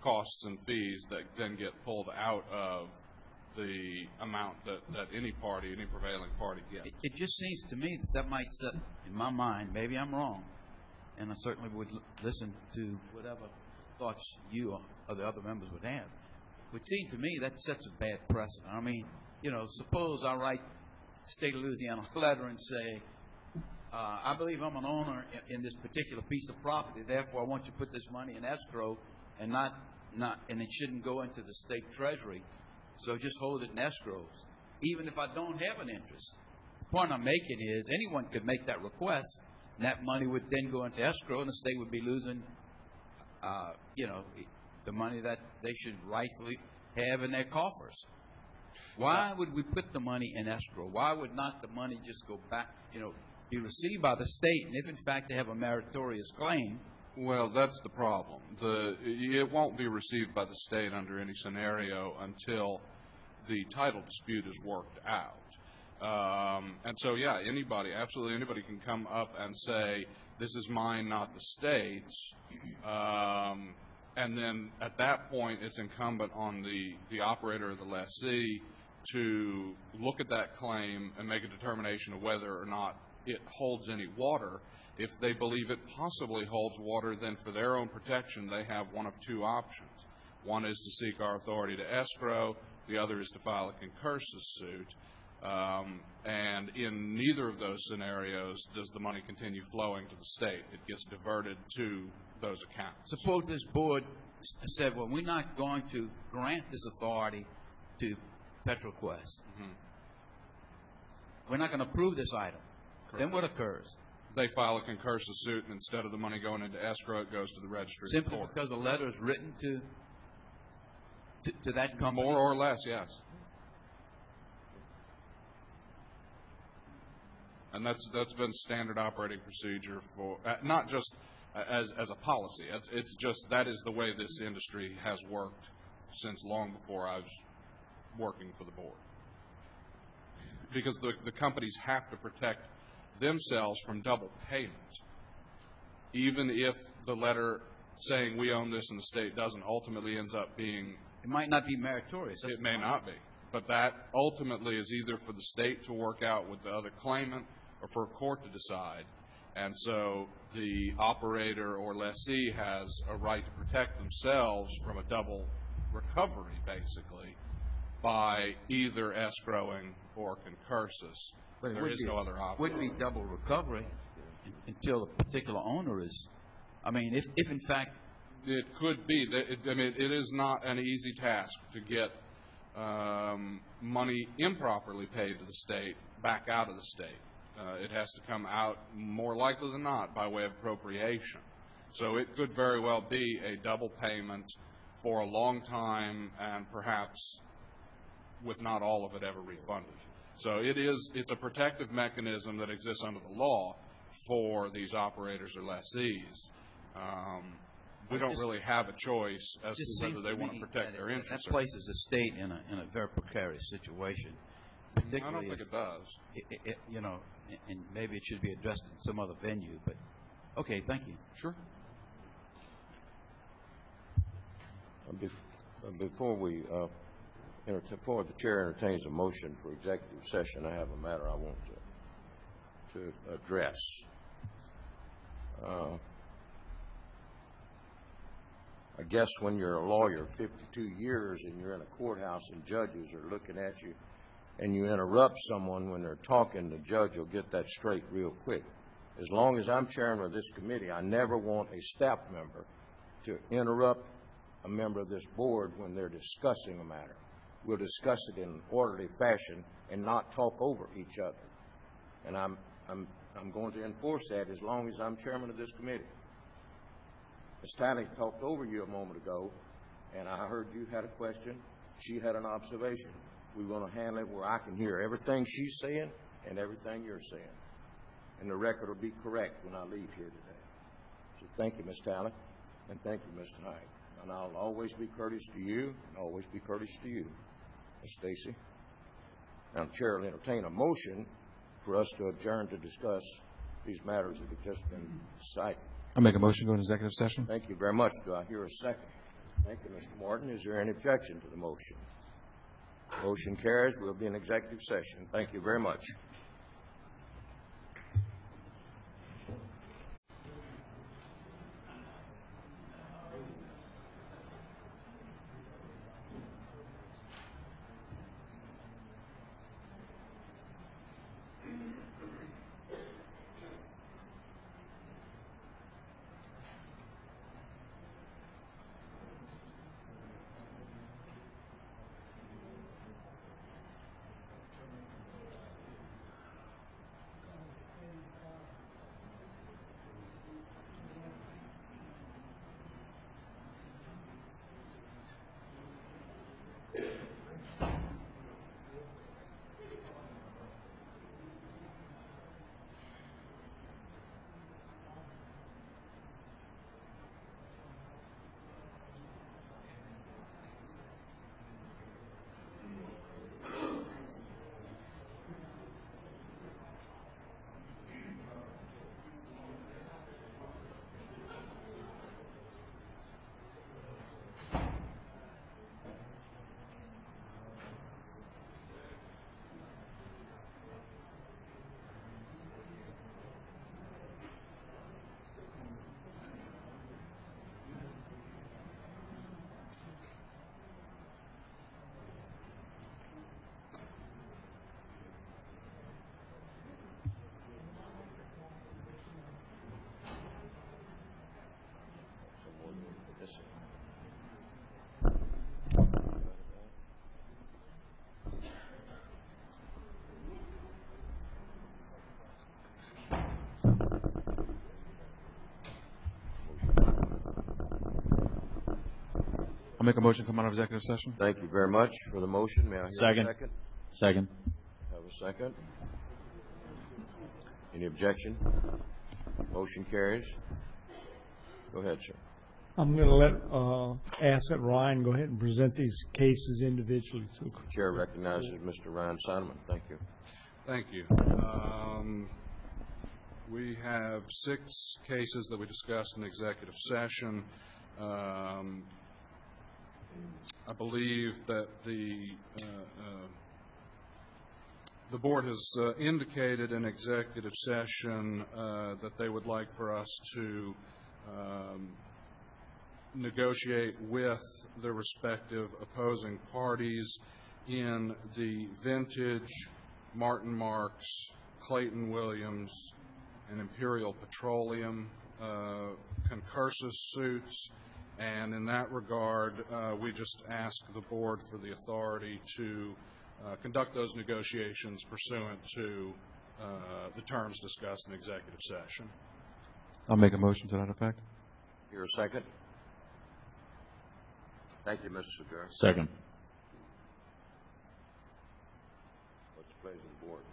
costs and fees that then get pulled out of the amount that, that any party, any prevailing party gets. It, it just seems to me that that might set, in my mind, maybe I'm wrong, and I certainly would l- listen to whatever thoughts you or the other members would have. It would seem to me that sets a bad precedent. I mean, you know, suppose I write the state of Louisiana a letter and say, uh, I believe I'm an owner in, in this particular piece of property, therefore I want you to put this money in escrow and not, not, and it shouldn't go into the state treasury. So just hold it in escrows, even if I don't have an interest. The point I'm making is anyone could make that request, and that money would then go into escrow, and the state would be losing, uh, you know, the money that they should rightfully have in their coffers. Why would we put the money in escrow? Why would not the money just go back, you know, be received by the state, and if in fact they have a meritorious claim? Well, that's the problem. The, it won't be received by the state under any scenario until the title dispute is worked out. Um, and so, yeah, anybody, absolutely anybody can come up and say, this is mine, not the state's. Um, and then at that point, it's incumbent on the, the operator or the lessee to look at that claim and make a determination of whether or not it holds any water. If they believe it possibly holds water, then for their own protection, they have one of two options. One is to seek our authority to escrow. The other is to file a concursus suit. Um, and in neither of those scenarios does the money continue flowing to the state. It gets diverted to those accounts. Suppose this board s- said, well, we're not going to grant this authority to PetroQuest. Mhm. We're not going to approve this item. Then what occurs? They file a concursus suit, and instead of the money going into escrow, it goes to the registry of Simply court. because a letter is written to, to, to that company? More or less, yes. And that's that's been standard operating procedure for uh, not just uh, as as a policy. It's, it's just that is the way this industry has worked since long before I was working for the board. Because the the companies have to protect themselves from double payment, even if the letter saying we own this and the state doesn't ultimately ends up being. It might not be meritorious. It may not be, but that ultimately is either for the state to work out with the other claimant or for a court to decide. And so the operator or lessee has a right to protect themselves from a double recovery, basically, by either escrowing or concursus. But it There would is be- no other option. Wouldn't be double recovery until the particular owner is, I mean, if, if in fact. It could be. That it, I mean, it is not an easy task to get um, money improperly paid to the state back out of the state. Uh, it has to come out more likely than not by way of appropriation. So it could very well be a double payment for a long time and perhaps with not all of it ever refunded. So it is, it's a protective mechanism that exists under the law for these operators or lessees. Um, we don't really have a choice as to Just whether seems they to want to me protect that their it- interests. That places the state in a, in a very precarious situation. I Particularly don't think if- it does. it- it- it- you know, and- and maybe it should be addressed in some other venue, but, okay, thank you. Sure. Uh, bef- uh, Before we, uh, enter- before the chair entertains a motion for executive session, I have a matter I want to, to address. Uh, I guess when you're a lawyer fifty-two years and you're in a courthouse and judges are looking at you and you interrupt someone when they're talking, the judge will get that straight real quick. As long as I'm chairman of this committee, I never want a staff member to interrupt a member of this board when they're discussing a matter. We'll discuss it in an orderly fashion and not talk over each other. And I'm, I'm, I'm going to enforce that as long as I'm chairman of this committee. Miz Talley talked over you a moment ago, and I heard you had a question. She had an observation. We're going to handle it where I can hear everything she's saying and everything you're saying. And the record will be correct when I leave here today. So thank you, Miz Talley, and thank you, Mister Hyde. And I'll always be courteous to you, and always be courteous to you, Miz Stacy. Now, the chair will entertain a motion for us to adjourn to discuss these matters that have just been cited. I'll make a motion to go into executive session. Thank you very much. Do I hear a second? Thank you, Mister Morton. Is there any objection to the motion? Motion carries. We'll be in executive session. Thank you very much. I'll make a motion to come out of executive session. Thank you very much for the motion. May I hear Second. a second? Second. Have a second. Any objection? Motion carries. Go ahead, sir. I'm going to let, uh, ask that Ryan go ahead and present these cases individually. So, Chair recognizes Mister Ryan Sonneman. Thank you. Thank you. Um, we have six cases that we discussed in executive session. Um, I believe that the uh, uh, the board has uh, indicated in executive session uh, that they would like for us to um, negotiate with the respective opposing parties in the Vintage, Martin Marks, Clayton Williams, and Imperial Petroleum uh, concursus suits. And in that regard, uh, we just ask the board for the authority to uh, conduct those negotiations pursuant to uh, the terms discussed in executive session. I'll make a motion to that effect. Here a second. Thank you, Mister Segura. Second. What's the pleasure of the board?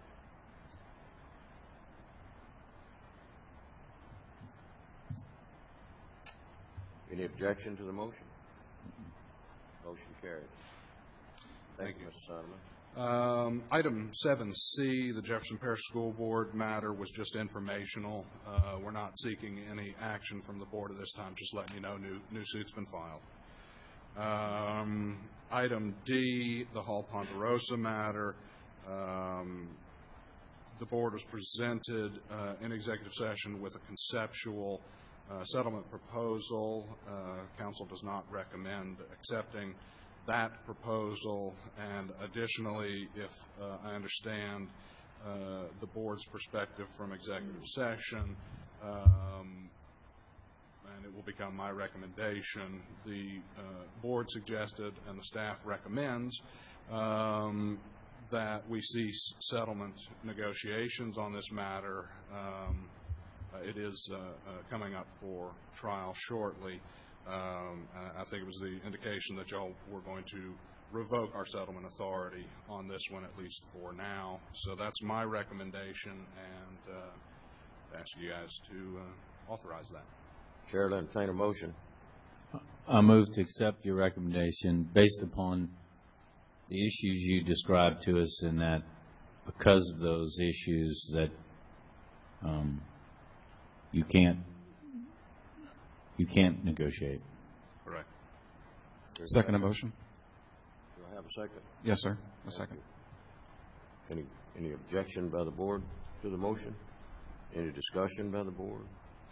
Any objection to the motion? Motion carried. Thank, Thank you, Mister Sonneman. Um, item seven C, the Jefferson Parish School Board matter was just informational. Uh, we're not seeking any action from the board at this time. Just letting you know new, new suit's been filed. Um, item D, the Hall Ponderosa matter. Um, the board was presented uh, in executive session with a conceptual uh, settlement proposal. Uh, council does not recommend accepting that proposal, and additionally, if uh, I understand uh, the board's perspective from executive session, um, and it will become my recommendation, the uh, board suggested and the staff recommends um, that we cease settlement negotiations on this matter. Um, uh, it is uh, uh, coming up for trial shortly. Um, I think it was the indication that y'all were going to revoke our settlement authority on this one, at least for now. So that's my recommendation, and uh, ask you guys to uh, authorize that. Chair will entertain a motion. I move to accept your recommendation based upon the issues you described to us, and that because of those issues that um, you can't you can't negotiate. Correct. there a Second motion. Do I have a second? Yes, sir. A Thank second. you. Any, any objection by the board to the motion? Any discussion by the board?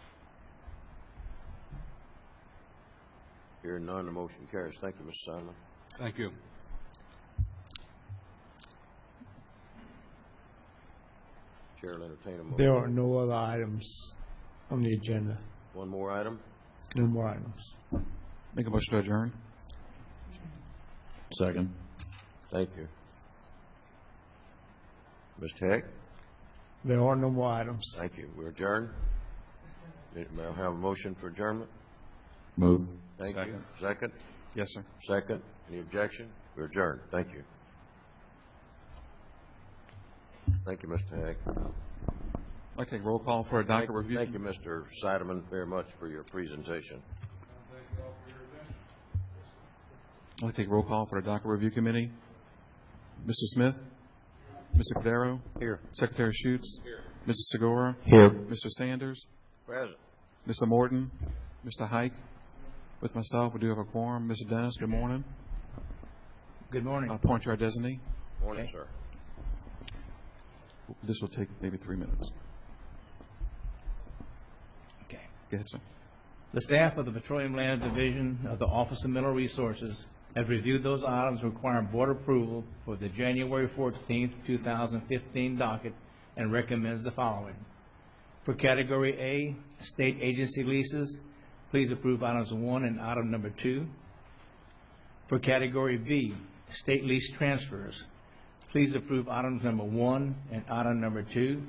Hearing none, the motion carries. Thank you, Mister Simon. Thank you. Chair will entertain a motion. There are no other items on the agenda. One more item. No more items. Make a motion to adjourn. Second. Thank you. Mister Heck? There are no more items. Thank you. We adjourn. May I have a motion for adjournment? Move. Thank you. Second. Second? Yes, sir. Second. Any objection? We adjourn. Thank you. Thank you, Mister Heck. I'd like to take roll call for a docket Thank, review. thank you, Mister Seidemann, very much for your presentation. I'd like to take roll call for the docket review committee. Mister Smith? Mister Cordero? Here. Secretary Schutz? Here. Missus Segura? Here. Mister Sanders? Present. Mister Morton? Mister Hike? With myself, we do have a quorum. Mister Dennis, good morning. Good morning. I'll appoint you our designee. Morning, Okay. sir. This will take maybe three minutes. Okay. Go ahead, sir. The staff of the Petroleum Land Division of the Office of Mineral Resources has reviewed those items requiring board approval for the January fourteenth, two thousand fifteen docket and recommends the following. For Category A, state agency leases, please approve items one and item number two. For Category B, state lease transfers, please approve items number one and item number two.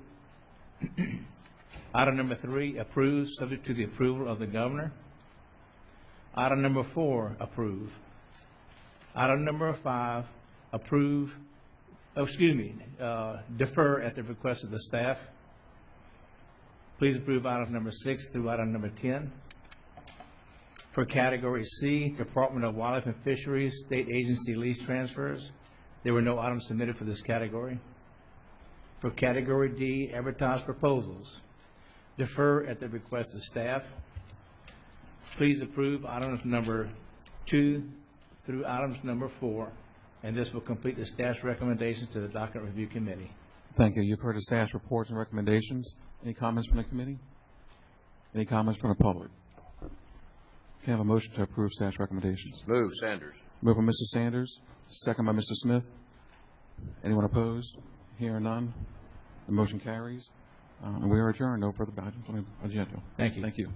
Item number three, approve, subject to the approval of the governor. Item number four, approve. Item number five, approve, oh, excuse me, uh, defer at the request of the staff. Please approve items number six through item number ten. For Category C, Department of Wildlife and Fisheries, state agency lease transfers, there were no items submitted for this category. For Category D, advertised proposals, defer at the request of staff. Please approve items number two through items number four, and this will complete the staff's recommendations to the Docket Review Committee. Thank you. You've heard the staff's reports and recommendations. Any comments from the committee? Any comments from the public? Can I have a motion to approve staff's recommendations? Move, Sanders. Moved by Mister Sanders, second by Mister Smith. Anyone opposed? Hearing none, the motion carries. Uh, and we are adjourned. No further items on the agenda. Thank you. Thank you.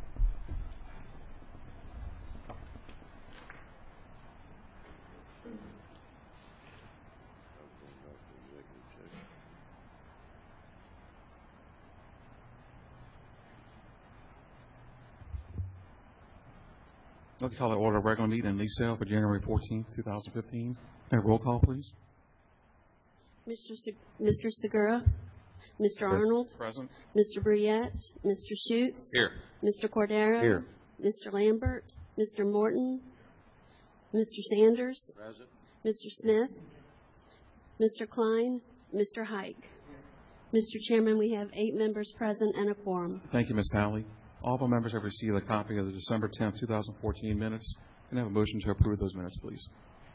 I'd like to call the order of regular meeting and lease sale for January fourteenth, two thousand fifteen. Can I have roll call, please? Mister Se- Mister Segura, Mister Arnold, Present. Mister Bruyette, Mister Schutz. Here. Mister Cordero. Here. Mister Lambert, Mister Morton, Mister Sanders, Present. Mister Smith, Mister Klein, Mister Hike. Mister Chairman, we have eight members present and a quorum. Thank you, Miz Talley. All of our members have received a copy of the December tenth, two thousand fourteen minutes. Can I have a motion to approve those minutes, please?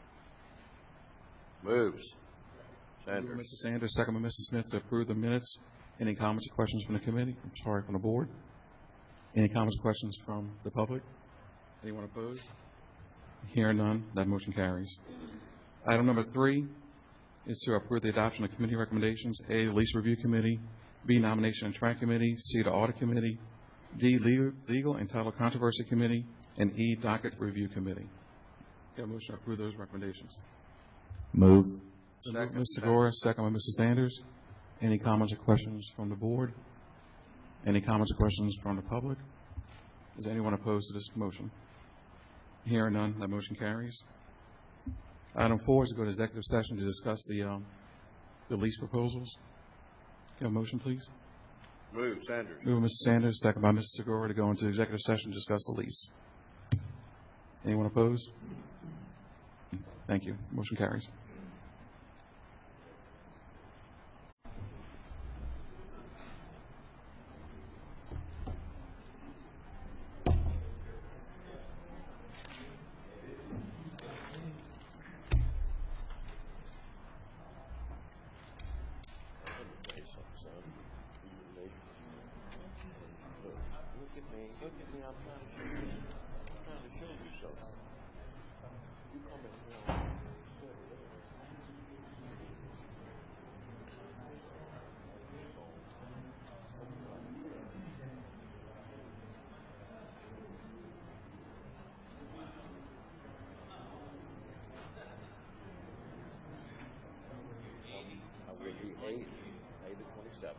Moves. Moved by Sanders. Mister Sanders, second by Mister Smith to approve the minutes. Any comments or questions from the committee? I'm sorry, from the board? Any comments or questions from the public? Anyone opposed? Hearing none, that motion carries. Item number three is to approve the adoption of committee recommendations. A, Lease Review Committee. B, Nomination and Track Committee. C, the Audit Committee. D, Legal Legal and Title Controversy Committee. And E, Docket Review Committee. Got a motion to approve those recommendations. Move. Second. Mister Segura, second by Mister Sanders. Any comments or questions from the board? Any comments or questions from the public? Is anyone opposed to this motion? Hearing none, that motion carries. Item four is to go to executive session to discuss the, um, the lease proposals. Can I have a motion, please? Move, Sanders. Move by Mister Sanders, second by Mister Segura to go into executive session to discuss the lease. Anyone opposed? Thank you. Motion carries. at me, look at me, I'm trying to show you, I'm trying to show you something. You come in here. I will be eight, eight to twenty-seven.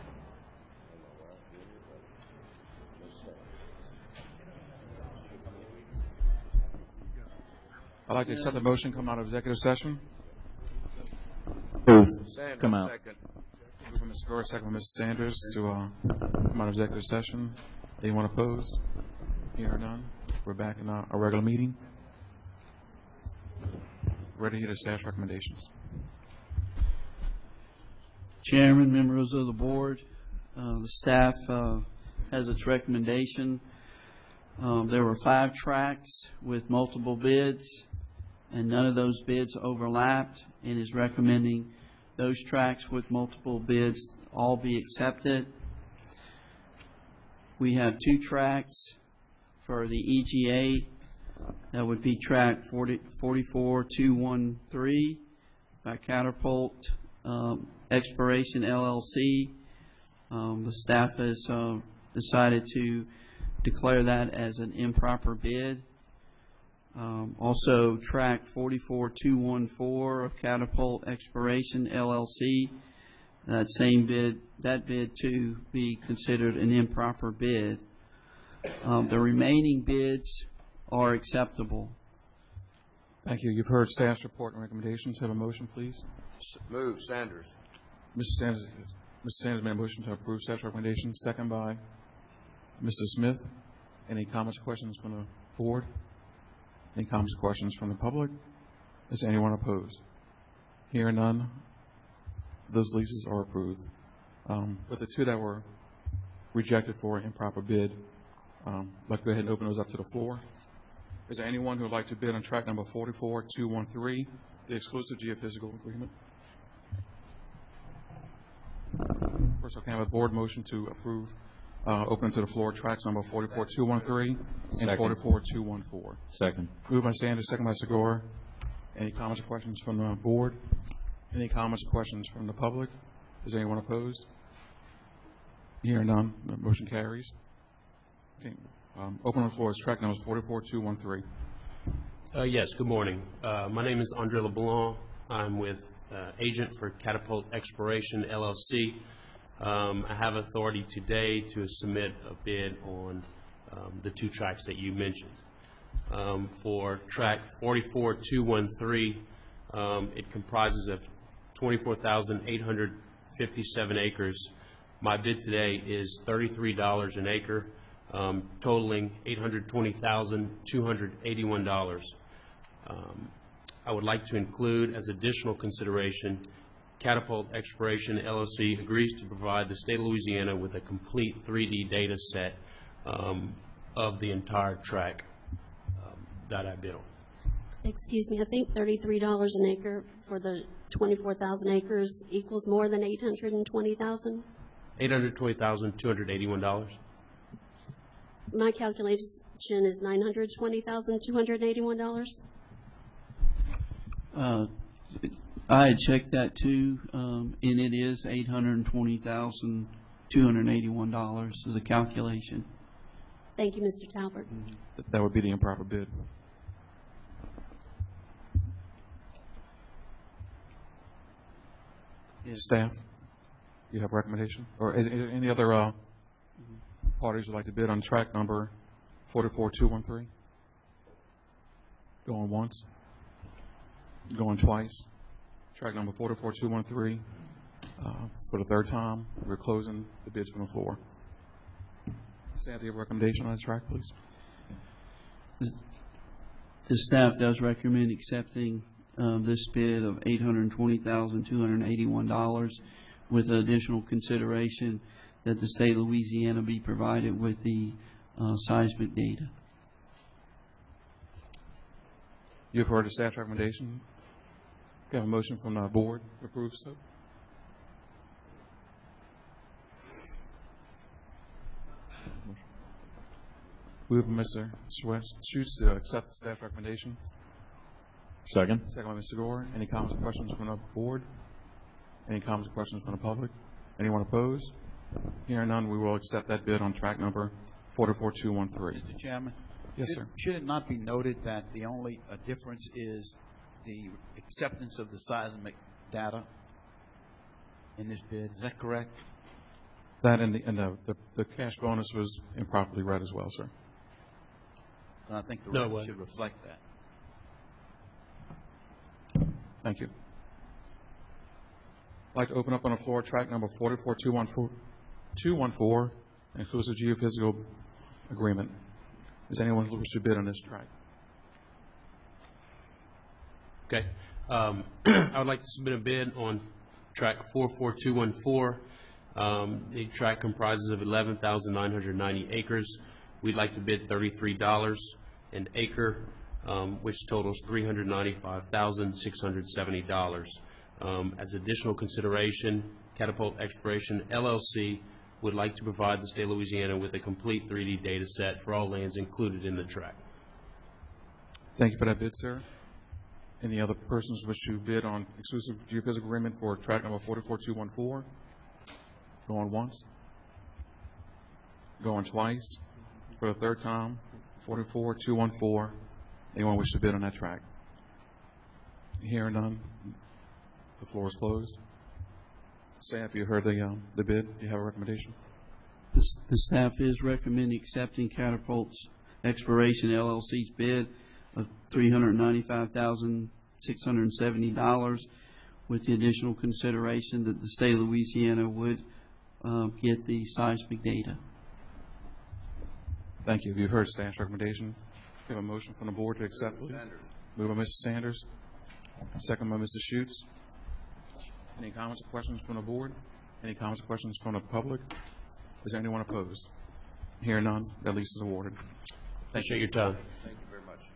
I'd like to accept the motion, come out of executive session. Sanders, Come out. second. Move by Mister Gore, second by Mister Sanders to uh, come out of executive session. Anyone opposed? Here or none? We're back in our, our regular meeting. Ready to hear the staff recommendations. Chairman, members of the board, uh, the staff uh, has its recommendation. Um, There were five tracks with multiple bids, and none of those bids overlapped, and is recommending those tracks with multiple bids all be accepted. We have two tracks for the E G A. That would be track forty-four two one three by Catapult um, Exploration L L C. Um, the staff has uh, decided to declare that as an improper bid. Um, also, track forty-four two one four of Catapult Exploration L L C. That same bid, that bid too, be considered an improper bid. Um, the remaining bids are acceptable. Thank you. You've heard staff's report and recommendations. Have a motion, please. Move, Sanders. Mister Sanders, Mister Sanders made a motion to approve staff's recommendations, second by Mister Smith. Any comments or questions from the board? Any comments or questions from the public? Is anyone opposed? Hearing none, those leases are approved. Um, with the two that were rejected for improper bid, um, I'd like to go ahead and open those up to the floor. Is there anyone who would like to bid on track number forty-four two one three, the exclusive geophysical agreement? First, I can have a board motion to approve, uh, open to the floor tracks number forty-four two one three and Second. forty-four two one four. Second. Moved by Sanders, second by Segura. Any comments or questions from the board? Any comments or questions from the public? Is anyone opposed? Hearing none, the motion carries. Okay, um, open on the floor is track numbers forty-four two one three. Uh, yes, good morning. Uh, my name is Andre LeBlanc. I'm with uh, agent for Catapult Exploration L L C. Um, I have authority today to submit a bid on um, the two tracks that you mentioned. Um, for track forty-four two one three, um, it comprises of twenty-four thousand eight hundred fifty-seven acres. My bid today is thirty-three dollars an acre, um, totaling eight hundred twenty thousand two hundred eighty-one dollars. Um, I would like to include as additional consideration, Catapult Exploration L L C agrees to provide the state of Louisiana with a complete three D data set um, of the entire track um, that I bid on. Excuse me, I think thirty-three dollars an acre for the twenty-four thousand acres equals more than eight hundred twenty thousand? eight hundred twenty thousand two hundred eighty-one dollars. My calculation is nine hundred twenty thousand two hundred eighty-one dollars. Uh, I had checked that too, um, and it is eight hundred twenty thousand two hundred eighty-one dollars as a calculation. Thank you, Mister Talbert. That- That would be the improper bid. Staff, you have a recommendation? Or is, is there any other uh, parties would like to bid on track number forty-four two one three? Going once? Going twice? Track number forty-four two one three, uh, for the third time. We're closing the bids from the floor. Staff, do you have a recommendation on this track, please? The staff does recommend accepting uh, this bid of eight hundred twenty thousand two hundred eighty-one dollars with additional consideration that the state of Louisiana be provided with the uh, seismic data. You've heard the staff recommendation. We have a motion from the board to approve so. Move by Mister Schutz to accept the staff recommendation. Second. Second by Mister Gore. Any comments or questions from the board? Any comments or questions from the public? Anyone opposed? Hearing none, we will accept that bid on track number four four two one three. Mister Chairman? Yes, should- sir. Should it not be noted that the only uh, difference is the acceptance of the seismic data in this bid? Is that correct? That and the, and the, the, the cash bonus was improperly read as well, sir. And I think the No, record what? should reflect that. Thank you. I'd like to open up on the floor track number four four two one four, two one four, inclusive geophysical agreement. Is anyone who wishes to bid on this track? Okay. Um, I would like to submit a bid on track four four two one four. Um, The track comprises of eleven thousand nine hundred ninety acres. We'd like to bid thirty-three dollars an acre, um, which totals three hundred ninety-five thousand six hundred seventy dollars. Um, As additional consideration, Catapult Exploration L L C would like to provide the state of Louisiana with a complete three D data set for all lands included in the track. Thank you for that bid, sir. Any other persons wish to bid on exclusive geophysical agreement for track number four four two one four? Going once? Going twice? For the third time? four four two one four. Anyone wish to bid on that track? Hearing none, the floor is closed. Staff, you heard the, um, the bid. Do you have a recommendation? The s- the staff is recommending accepting Catapult's Exploration L L C's bid of three hundred ninety-five thousand six hundred seventy dollars with the additional consideration that the state of Louisiana would uh, get the seismic data. Thank you. You've heard staff's recommendation. We have a motion from the board to accept, please. Moved by Mister Sanders, second by Mister Schutz. Any comments or questions from the board? Any comments or questions from the public? Is there anyone opposed? Hearing none, that lease is awarded. Appreciate your time. Thank you very much.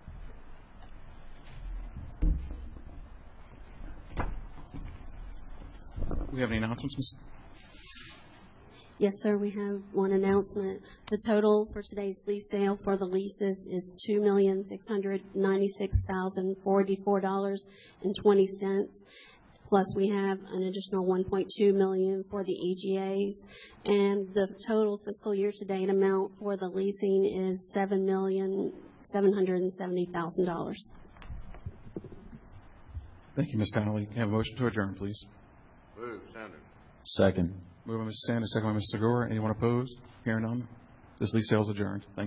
Do we have any announcements, Miz Yes, sir, we have one announcement. The total for today's lease sale for the leases is two million, six hundred ninety-six thousand, forty-four dollars and twenty cents. Plus, we have an additional one point two million for the E G As. And the total fiscal year-to-date amount for the leasing is seven million, seven hundred seventy thousand dollars. Thank you, Miz Talley. Can I have a motion to adjourn, please? Move, Sanders. Second. Moved by Mister Sanders, second by Mister Segura. Anyone opposed? Hearing none, this lease sale is adjourned. Thank you.